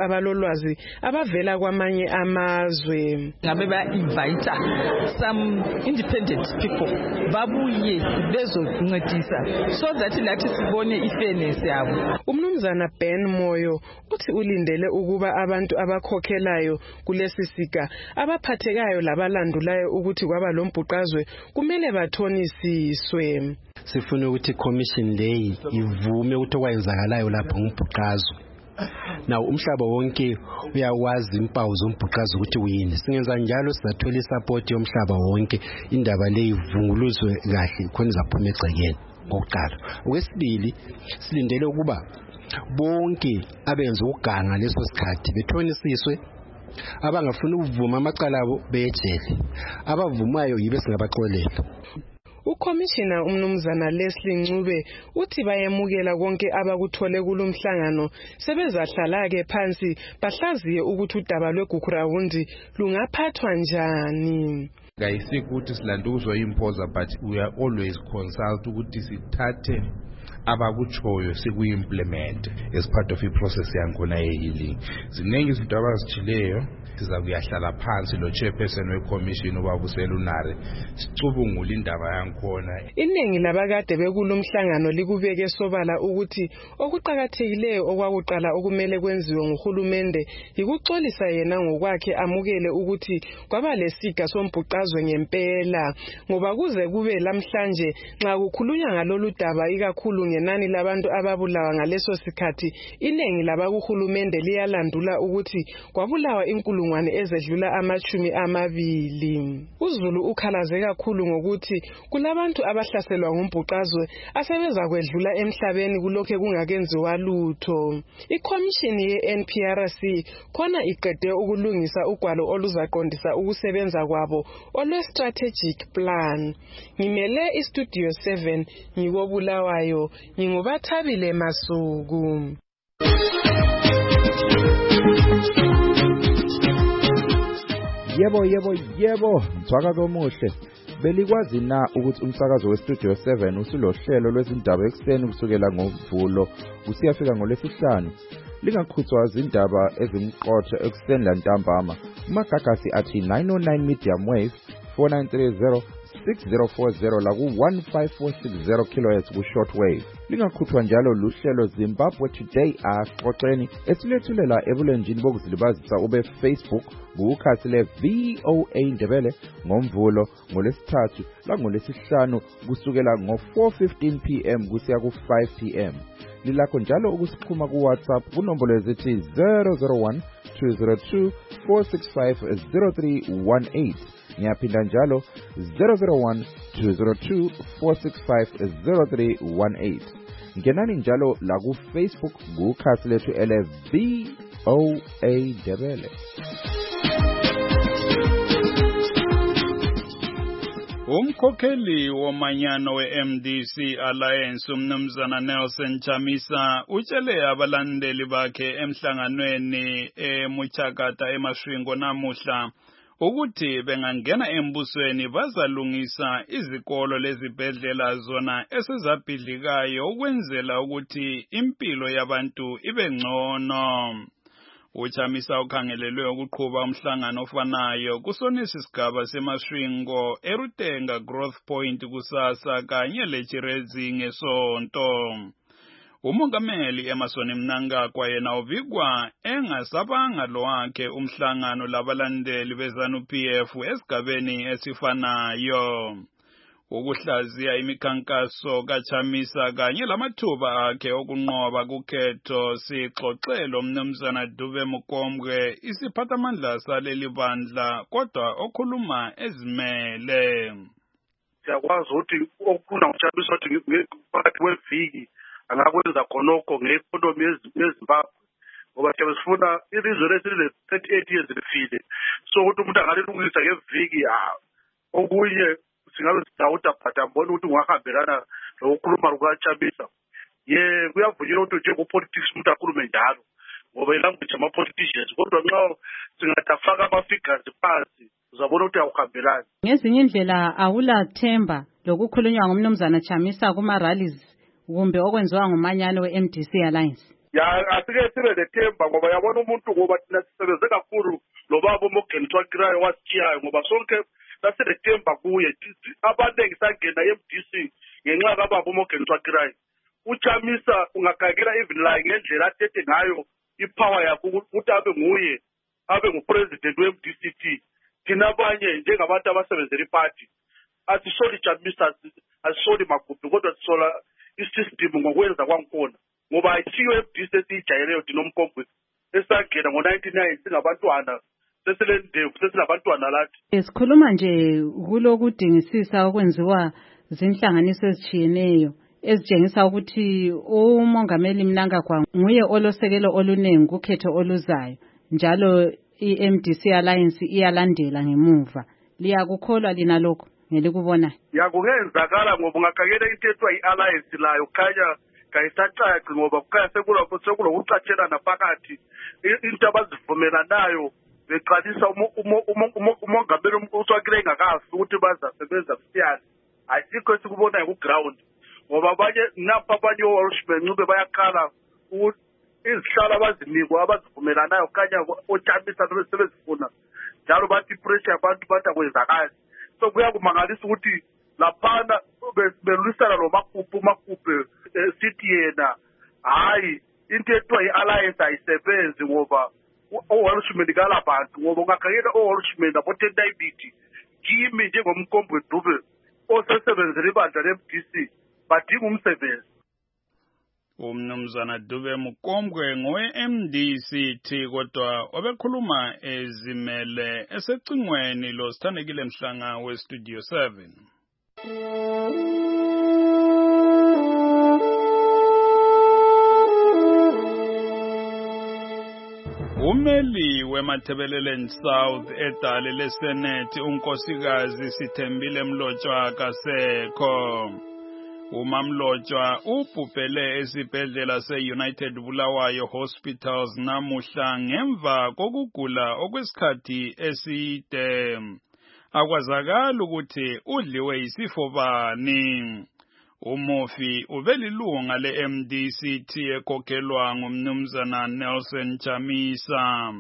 abalolwazi abavela kwamanye amazwe. Ngabe ba-invite some independent people babuye bezoncedisa so that lathi sibone i-fairness yabo. Umnumzana Ben Moyo uthi ulindele ukuba abantu abakhokhelayo kulesi siga abaphathekayo labalandulayo ukuthi kwaba lombhuqazwe kumele bathonisiswe. Sifuna ukuthi commission leyi ivume ukuthi okwenzakalayo lapho ngumbhuqazwe. Now umhlaba wonke uyawazi impawu zombhuqazwe ukuthi uyini. Singenza njalo sizathola isupport yomhlaba wonke indaba leyi ivunguluzwe kahle khona izaphuma egcekeni ngokuqala. Okwesibili silindele ukuba bonke abenza ukuganga leso sikhathi bethonisiswe. Abangafuni ukuvuma amacala abo beyejele. Abavumayo yibe singabaxolela. Ukhomishina umnumzana Leslie Ncube uthi bayemukela konke abakuthole kulomhlangano sebezahlala ke phansi bahlaziye ukuthi udaba lweGukurawundi lungaphathwa njani. Ngayisikuthi silanduzwa impoza but we are always consult ukuthi sithathe abakuchoyo sikuimplement as part of process yakhona ye-healing. Ziningi izinto abazithileyo siza kuyahlala phansi lo chairperson we-commission obabuselunare sicubungula indaba yakhona. Iningi labakade bekulomhlangano likubeke sobala ukuthi okuqhakathekileyo okwakuqala okumele kwenziwe nguhulumende yikuxolisa yena ngokwakhe amukele ukuthi kwaba lesiga sombhuqazwe ngempela ngoba kuze kube lamhlanje nxa kukhulunywa ngalolu daba ikakhulu ngenani labantu ababulawa ngaleso sikhathi iningi labakuhulumende liyalandula ukuthi kwabulawa inkulungwane ezedlula 20. uZulu ukhalaze kakhulu ngokuthi kulabantu abahlaselwa ngumbhuqazwe asebeza kwedlula emhlabeni kulokho kungakenziwa lutho. Ikhomishini ye-NPRC khona iqede ukulungisa ugwalo oluzaqondisa ukusebenza kwabo olwe-strategic plan. Ngimele iStudio 7 ngikobulawayo ngingubathabile Masuku. Yebo, mthwaka komuhle. Belikwazi na ukuthi umsakazo weStudio 7 usulohlelo lwezindaba ekseni kusukela ngoVulo kusiyafika ngoLwesihlanu. Lingakhuthwa izindaba ezimqotho ekseni lantambama. Magagasi athi 909 medium wave 4930 6040 la ku-15460 kHz ku-shortwave. Lingakhuthwa njalo luhlelo Zimbabwe Today axoxeni esilethulela ebulenjini bokuzilibazisa ube Facebook kukhasi le-VOA Ndebele ngoMvulo ngoLwesithathu langolwesihlanu kusukela ngo-4:15 PM kusiya ku-5 PM. Lilakho njalo ukusikhuma ku-WhatsApp kunombolo ezithi 001 202 465 0318. Ngiyaphinda njalo 001 202 465 0318. Ngenani njalo la ku Facebook kukhasi lethu ele-VOA Ndebele. Umkhokheli womanyano we-MDC Alliance umnumzana Nelson Chamisa utshele abalandeli bakhe emhlanganweni eMuchakata eMasvingo namuhla ukuthi bengangena embusweni bazalungisa izikolo lezibhedlela zona esezabhidlikayo ukwenzela ukuthi impilo yabantu ibe ngcono. Uchamisa ukhangelelwe ukuqhuba umhlangano ofanayo kusonesi sigaba seMasvingo eRutenga Growth Point kusasa kanye leChirezi ngesonto. Umongameli Emerson Mnangagwa yena uvikwa engasabanga lowakhe umhlangano labalandeli beZANU-PF esigabeni esifanayo. Ukuhlaziya imikhankaso kaChamisa kanye lamathuba akhe okunqoba kukhetho sixoxelo umnumzana Dube Mukombwe isiphathamandla saleli bandla kodwa okhuluma ezimele. Siyakwazi ukuthi okuna uChamisa ukuthi phakathi kweviki angakwenza khonokho ngeekonomi yeZimbabwe ngoba siyabe sifuna ilizwe lesile 38 years lifile so ukuthi umuntu angalilungisa ngeviki okunye singabe sidawuda but ambona ukuthi ungahambelana lokukhuluma kukaChamisa. Kuyavunyelwa ukuthi njengopolitics umuntu akhulume njalo ngoba ilanguage ama-politicians kodwa nxa singatafaka ama-figures phansi uzabona ukuthi awuhambelani. Ngezinye indlela awulathemba lokukhulunywa ngumnumzana Chamisa kuma-rallies kumbe okwenziwa ngumanyano we-MDC Alliance. ya asike sibe lethemba ngoba yabona umuntu ngoba thina sisebenze kakhulu lo baba uMorgan Tsvangirai wasitshiyayo ngoba sonke sasilethemba kuye abaningi sangena eMDC ngenxa kababa uMorgan Tsvangirai. Uchamisa ungakakela even la ngendlela athethe ngayo ipower yakho ukuthi abe ngupresident weMDCT. Thina abanye njengabantu abasebenzela iparty asisoli Chamisa asisoli Magubhi kodwa sisola isystem ngokwenza kwankona ngoba ayisiyo eMDC esijayeleyo dinomkombwe esangena ngo99 singabantwana seselendevu sesilabantwana lathi. Sikhuluma nje kulokudingisisa okwenziwa zinhlanganiso ezitshiyeneyo ezitshengisa ukuthi umongameli Mnangagwa nguye olosekelo oluningi kukhetho oluzayo njalo iMDC Alliance iyalandela ngemuva. Liyakukholwa lina lokho ngelikubona? Yakungenzakala ngoba ungakakela intethwa iAlliance layo khanya kayisacaci ngoba kukhanya sekulokucatshelana phakathi into abazivumelanayo beqalisa umongameli uTsvangirai engakazi ukuthi bazasebenza kusiyani. Asikho esikubonayo ku-ground ngoba abanye oWalshman bayakhala ukuthi izihlalo abazinikwa abazivumelanayo kanya oChamisa sebezifuna njalo bathi pressure abantu bathi akwenzakali. So kuyakumangalisa ukuthi laphana belwisana lo Magubhi sithi yena hayi into ethwa i-alliance ayisebenzi ngoba oWalshman kalabantu ngoba ungakayela oWalshman abo-10 kimi njengomkombwe Dube osesebenzela ibandla le-MDC badinga umsebenzi. Umnumzana Dube Mukombwe ngowe-MDCT kodwa obekhuluma ezimele esecingweni lo Sithandekile Mhlanga weStudio 7. Umeli weMatabeleland South edale leSenate unkosikazi Sithembile Mlotshwa kasekho. UMamlotshwa ubhubhele esibhedlela se-United Bulawayo Hospitals namuhla ngemva kokugula okwesikhathi eside. Akwazakala ukuthi udliwe isifo bani. Umufi ubelilunga le-MDCT ekhokhelwa ngumnumzana Nelson Chamisa.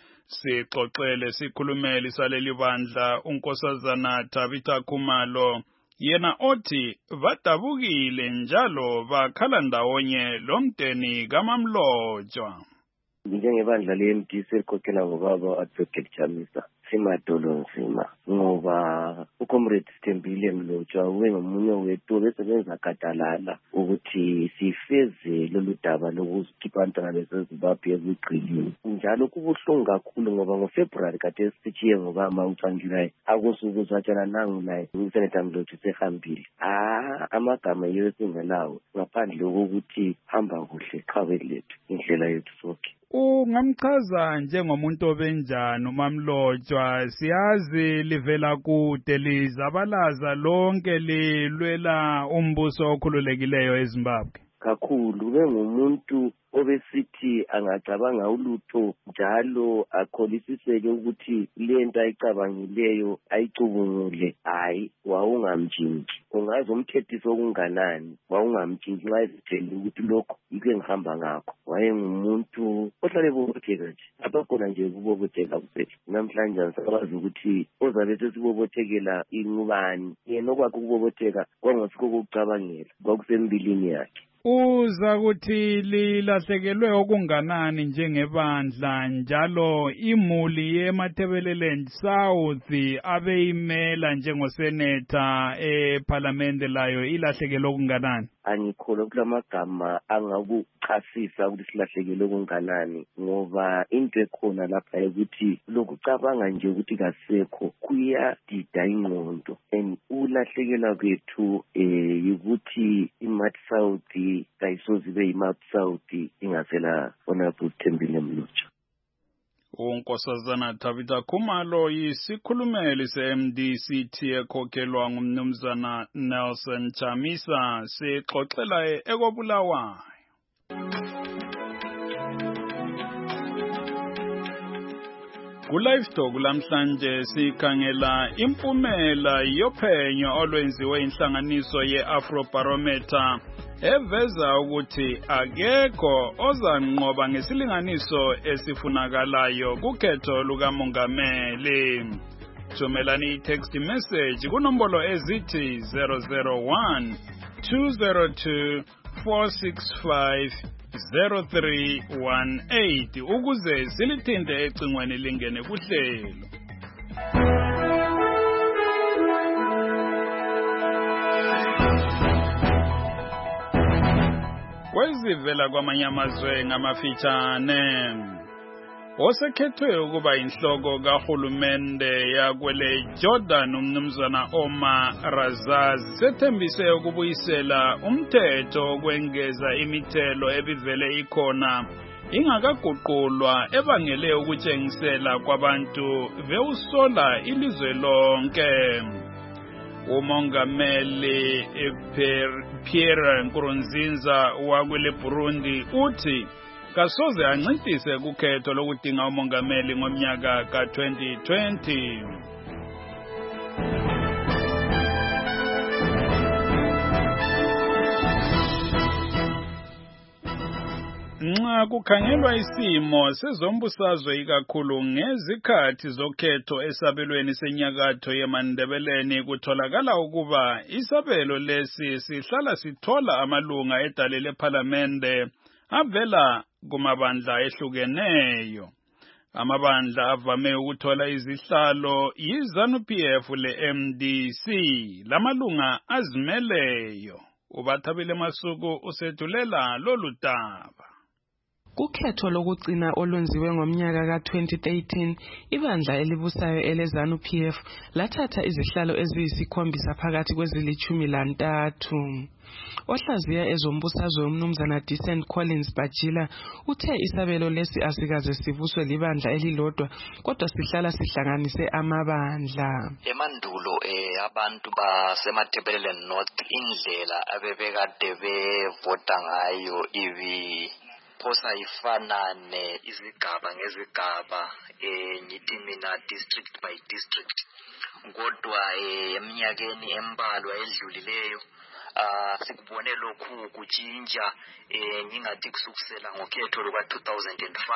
Sixoxele sikhulumeli saleli bandla unkosazana Tabitha Khumalo yena othi badabukile njalo bakhala ndawonye lomdeni kaMamlotshwa. Njengebandla le-MDC elikhokhela ngobaba Advocate Chamisa simadolo nzima ngoba uComrade Sithembile Mlotshwa ngomunye wethu besebenza gadalala ukuthi sifeze lolu daba lokuzikhipha abantwana beseZimbabwe ekugqilini. Njalo kubuhlungu kakhulu ngoba ngoFebruary kade sitshiye ngobaba uTsvangirai akusuku zatshana nangu naye uSenator Mlotshwa sehambile. Amagama yiyo esingelawo ngaphandle kokuthi hamba kuhle qhawe lethu indlela yethu sonke. Ungamchaza njengomuntu obenjani uMamlotshwa? Siyazi livela kude lizabalaza lonke lilwela umbuso okhululekileyo eZimbabwe. Kakhulu bengumuntu obesithi angacabanga ulutho njalo akholisiseke ukuthi lento ayicabangileyo ayicubungule. Hayi wawungamtshintshi ungazi umthethiso okunganani wawungamtshintshi nxa ezitshela ukuthi lokho yike ngihamba ngakho. Wayengumuntu ohlale bobotheka nje abakhona nje kubobotheka kuphela. Namhlanje asakwazi ukuthi ozabe sesibobothekela ingubani yena okwakhe ukubobotheka kwangasikho ukucabangela kwakusembilini yakhe. Uza kuthi lilahlekelwe okunganani njengebandla njalo imuli yeMatabeleland South abeyimela njengosenator eParliament layo ilahlekelwe okunganani? Angikholwa kulamagama angakuchasisa ukuthi silahlekelwe okunganani ngoba into ekhona lapha ukuthi lokucabanga nje ukuthi kasekho kuyadida ingqondo and ulahlekelwa kwethu ukuthi iMat South kayisoze ibe iMat South ingasela Honorable Sithembile Mlotshwa. Unkosazana Tabitha Khumalo yisikhulumeli se-MDCT ekhokhelwa ngumnumzana Nelson Chamisa sixoxela ekobulawayo. Ku-Livestock lamhlanje sikhangela impumela yophenyo olwenziwe inhlanganiso ye-Afrobarometer eveza ukuthi akekho ozanqoba ngesilinganiso esifunakalayo kukhetho lukamongameli. Thumelani i-text message kunombolo ezithi 001 202 465 0318 ukuze silithinte ecingweni lingene kuhlelo. Kwezivela kwamanye amazwe ngamafitshane. Osekhethwe ukuba inhloko kahulumende yakwele Jordan umnumzana Omar Razaz sethembise ukubuyisela umthetho okwengeza imithelo ebivele ikhona ingakaguqulwa ebangele ukutshengisela kwabantu beusola ilizwe lonke. Umongameli Pierre Nkurunziza wakwele Burundi uthi kasoze ancintise kukhetho lokudinga umongameli ngomnyaka ka-2020. Nxa kukhangelwa isimo sezombusazwe ikakhulu ngezikhathi zokhetho esabelweni senyakatho yeMandebeleni kutholakala ukuba isabelo lesi sihlala sithola amalunga edale lePhalamende avela kumabandla ehlukeneyo. Amabandla avame ukuthola izihlalo yiZANU-PF le-MDC lamalunga azimeleyo. Ubathabile Masuku usethulela lolu daba. Kukhetho lokugcina olwenziwe ngomnyaka ka-2013, ibandla elibusayo eleZANU-PF lathatha izihlalo eziyisikhombisa phakathi kwezili-13. Ohlaziya ezombusazwe umnumzana Decent Collins Bajila uthe isabelo lesi asikaze sivuswe libandla elilodwa kodwa sihlala sihlanganise amabandla. Emandulo abantu basemaThebelele North indlela abebekade bevota ngayo phosa ifanane izigaba ngezigaba ngithi mina district by district, kodwa eminyakeni embalwa edlulileyo sikubone lokhu kutshintsha ngingathi kusukisela ngokhetho luka-2005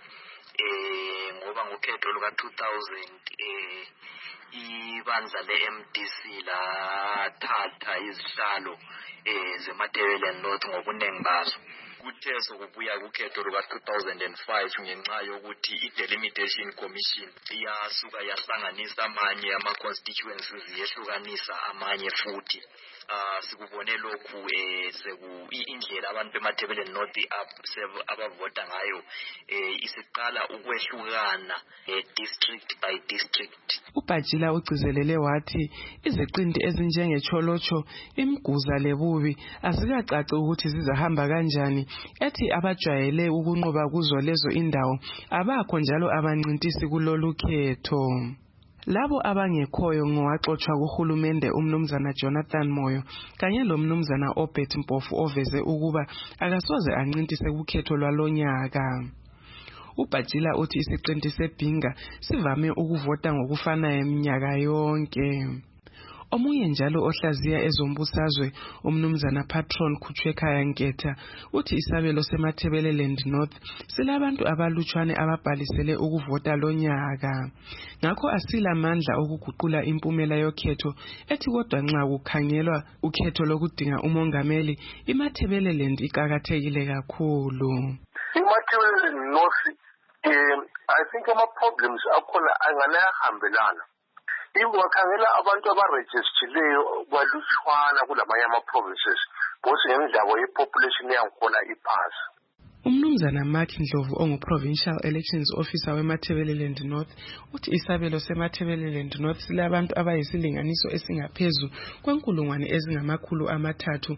ngoba ngokhetho luka-2000 ibandla le-MDC lathatha izihlalo zemaThebelele North ngobuningi bazo. Kuthe sokubuya kukhetho luka-2005 ngenxa yokuthi i-Delimitation Commission iyasuka yahlanganisa amanye ama-constituencies yehlukanisa amanye futhi. Sikubone lokhu indlela abantu bemaThebelele North abavota ngayo isiqala ukwehlukana district by district. uBhajila ugcizelele wathi iziqindi ezinjengecholocho, imguza lebubi azikacaci ukuthi zizahamba kanjani, ethi abajwayele ukunqoba kuzo lezo indawo abakho njalo abancintisi kulolu khetho. Labo abangekhoyo ngowaxoxwa kuhulumende umnumzana Jonathan Moyo kanye lo mnumzana Obert Mpofu oveze ukuba akasoze ancintise kukhetho lwalonyaka. uBhajila uthi isiqinti seBhinga sivame ukuvota ngokufanayo eminyaka yonke. Omunye njalo ohlaziya ezombusazwe umnumzana Patron Kuchwekhaya Nketha uthi isabelo semaThebelele North silabantu abalutshwane ababhalisele ukuvota lonyaka, ngakho asilamandla okuguqula impumela yokhetho, ethi kodwa nxa kukhangelwa ukhetho lokudinga umongameli imaThebelele iqhakathekile kakhulu. imaThebelele North I think ama-problems akhona anganayahambelana. Wakhangela abantu abarejistileyo balutshwana kulamanye ama-provinces bose ngendaba ye-population yangikhona iphansi. Umnumzana Mark Ndlovu ongu-Provincial Elections Officer wemaThebelele North uthi isabelo semaThebelele North silabantu abayisilinganiso esingaphezu kwenkulungwane ezingamakhulu amathathu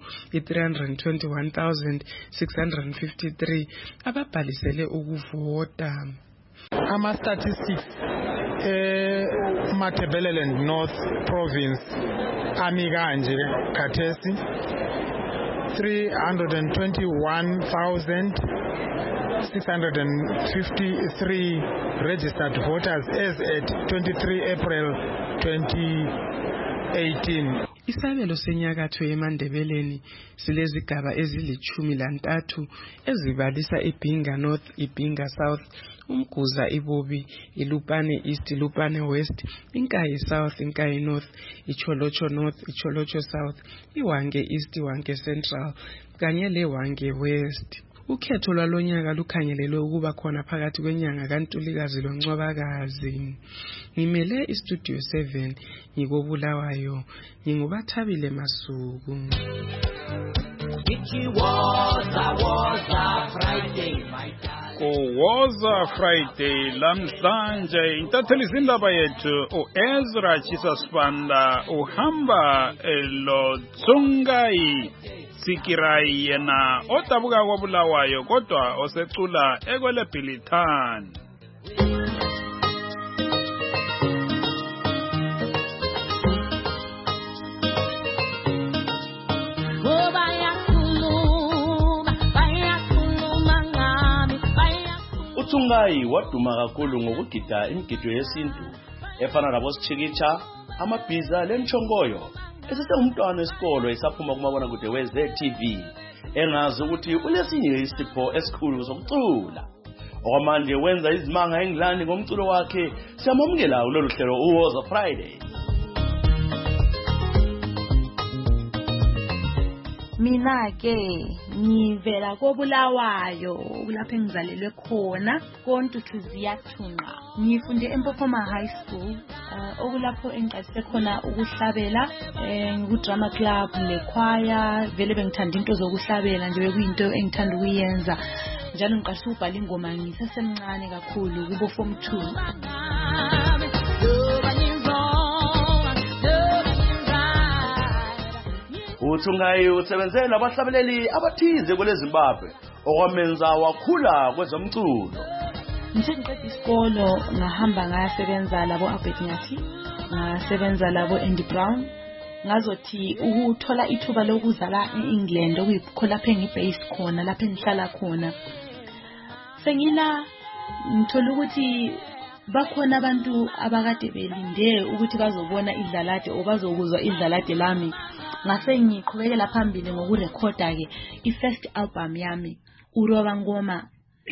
i-321,653 ababhalisele ukuvota. Ama-statistics maThebelele North Province ami kanje khathesi 321,653 registered voters as at 23 April 2018. Isabelo senyakatho eMandebeleni silezigaba ezili-13 ezibalisa iBhinga North, iBhinga South, uMguza, iBubi, iLupane East, iLupane West, iNkayi South, iNkayi North, iCholocho North, iCholocho South, iWange East, iWange Central kanye leWange West. Ukhetho lwalonyaka lukhangelelwe ukuba khona phakathi kwenyanga kaNtulikazi loNcwabakazi. Ngimele iStudio 7 ngikobulawayo, ngingubathabile Masuku. Woza Friday lamhlanje intatheli zindaba yethu uEzra Chisasfanda uhamba eLotsongai Sikirai yena odabuka kobulawayo kodwa osecula ekweleBhilithani. uThungayi waduma kakhulu ngokugida imigido yesintu efana nabosichikitsha, amabhiza lemchongoyo. Esesengumntwana esikolo esaphuma kumabonakude weZTV engazi ukuthi unesinye isipho esikhulu sokucula. Okwamanje wenza izimanga eNgilandi ngomculo wakhe. Siyamamukela kulolu hlelo uWoza Friday. Mina ke ngivela kobulawayo lapho engizalelwe khona koNtuthuzi yathunqa. Ngifunde eMpopoma High School okulapho engiqalise khona ukuhlabela ku-drama club lechoir. Vele bengithanda into zokuhlabela nje, bekuyinto engithanda ukuyenza. Njalo ngiqalise ukubhala ingoma ngisesemncane kakhulu kubo form 2. uThungayi usebenze nabahlabeleli abathize kweleZimbabwe okwamenza wakhula kwezomculo. Ngiqeda isikolo ngahamba ngasebenza labo Albert Nyathi, ngasebenza labo Andy Brown. Ngazothi ukuthola ithuba lokuzala eEngland okuyikho lapho engibase khona, lapho engihlala khona. Sengila ngithola ukuthi bakhona abantu abakade belinde ukuthi bazobona idlalade o bazokuzwa idlalade lami. Ngase ngiqhubekela phambili ngokurekhoda ke i-first album yami uRoba Ngoma.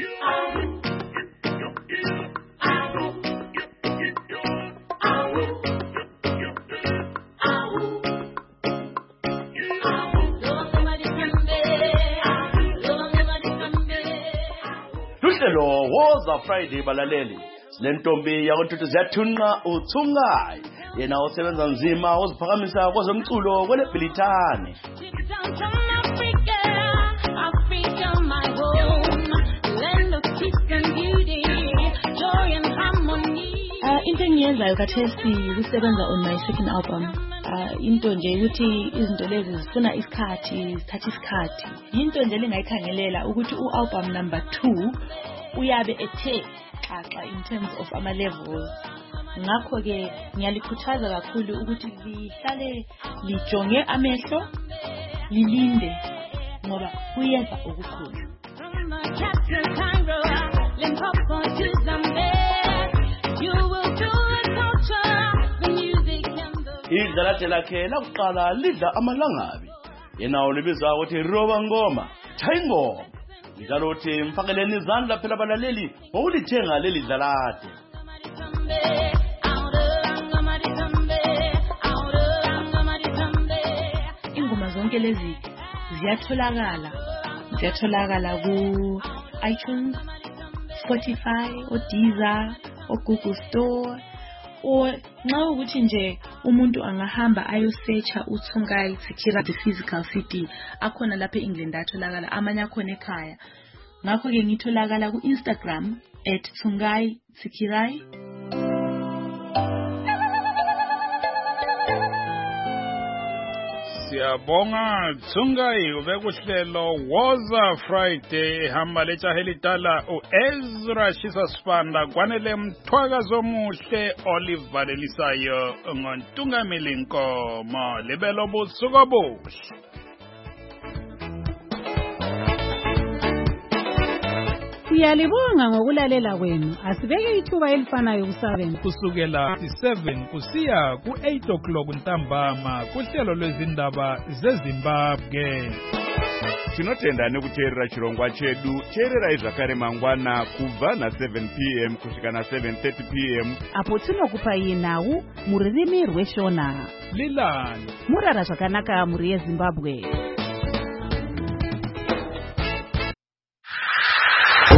Luhlelo Woza Friday balaleli. Silentombi yakoNtuthuzi yathunqa uThungayi. Yena osebenza nzima uziphakamisa kwezomculo kweleBhilithani. Into engiyenzayo khathesi ukusebenza on my second album. Into nje ukuthi izinto lezi zifuna isikhathi, sithatha isikhathi. Into nje lengayikhangelela ukuthi ualbum number 2 uyabe ethe xaxa in terms of ama levels. Ngakho ke ngiyalikhuthaza kakhulu ukuthi lihlale lijonge amehlo, lilinde ngoba kuyeza okukhulu. Idlalade lakhe lakuqala lidla amalangabi. Yena ulibiza ukuthi Roba Ngoma, Thayingoma. Njalo uthi mfakeleni izandla phela balaleli ngokuthenga leli dlalade. Ingoma zonke lezi ziyatholakala ku iTunes, Spotify, Deezer, Google Store. O nxa ukuthi nje umuntu angahamba ayosearcha uThungayi Sikirai the physical CD akhona lapha eEngland atholakala, amanye akhona ekhaya. Ngakho ke ngitholakala ku Instagram @Thungayi Sikirai. Siyabonga Thungayi ubekuhlelo Woza Friday hamba lejahelidala uEzra Chisasfanda kwanele mthwakazo omuhle olivalelisayo ngontungameli Nkomo libelo busuku obuhle. Siyalibonga ngokulalela kwenu. Asibeke ithuba elifanayo ku7 kusukela 7 kusiya ku8 o'clock ntambama kuhlelo lwezindaba zeZimbabwe. Tinotenda nekuteerera chirongwa chedu. Teererai zvakare mangwana kubva na7 p.m. kusvika na7:30 p.m. apo tinokupai nhau muririmi rweshona. Lilani murara zvakanaka muri yeZimbabwe.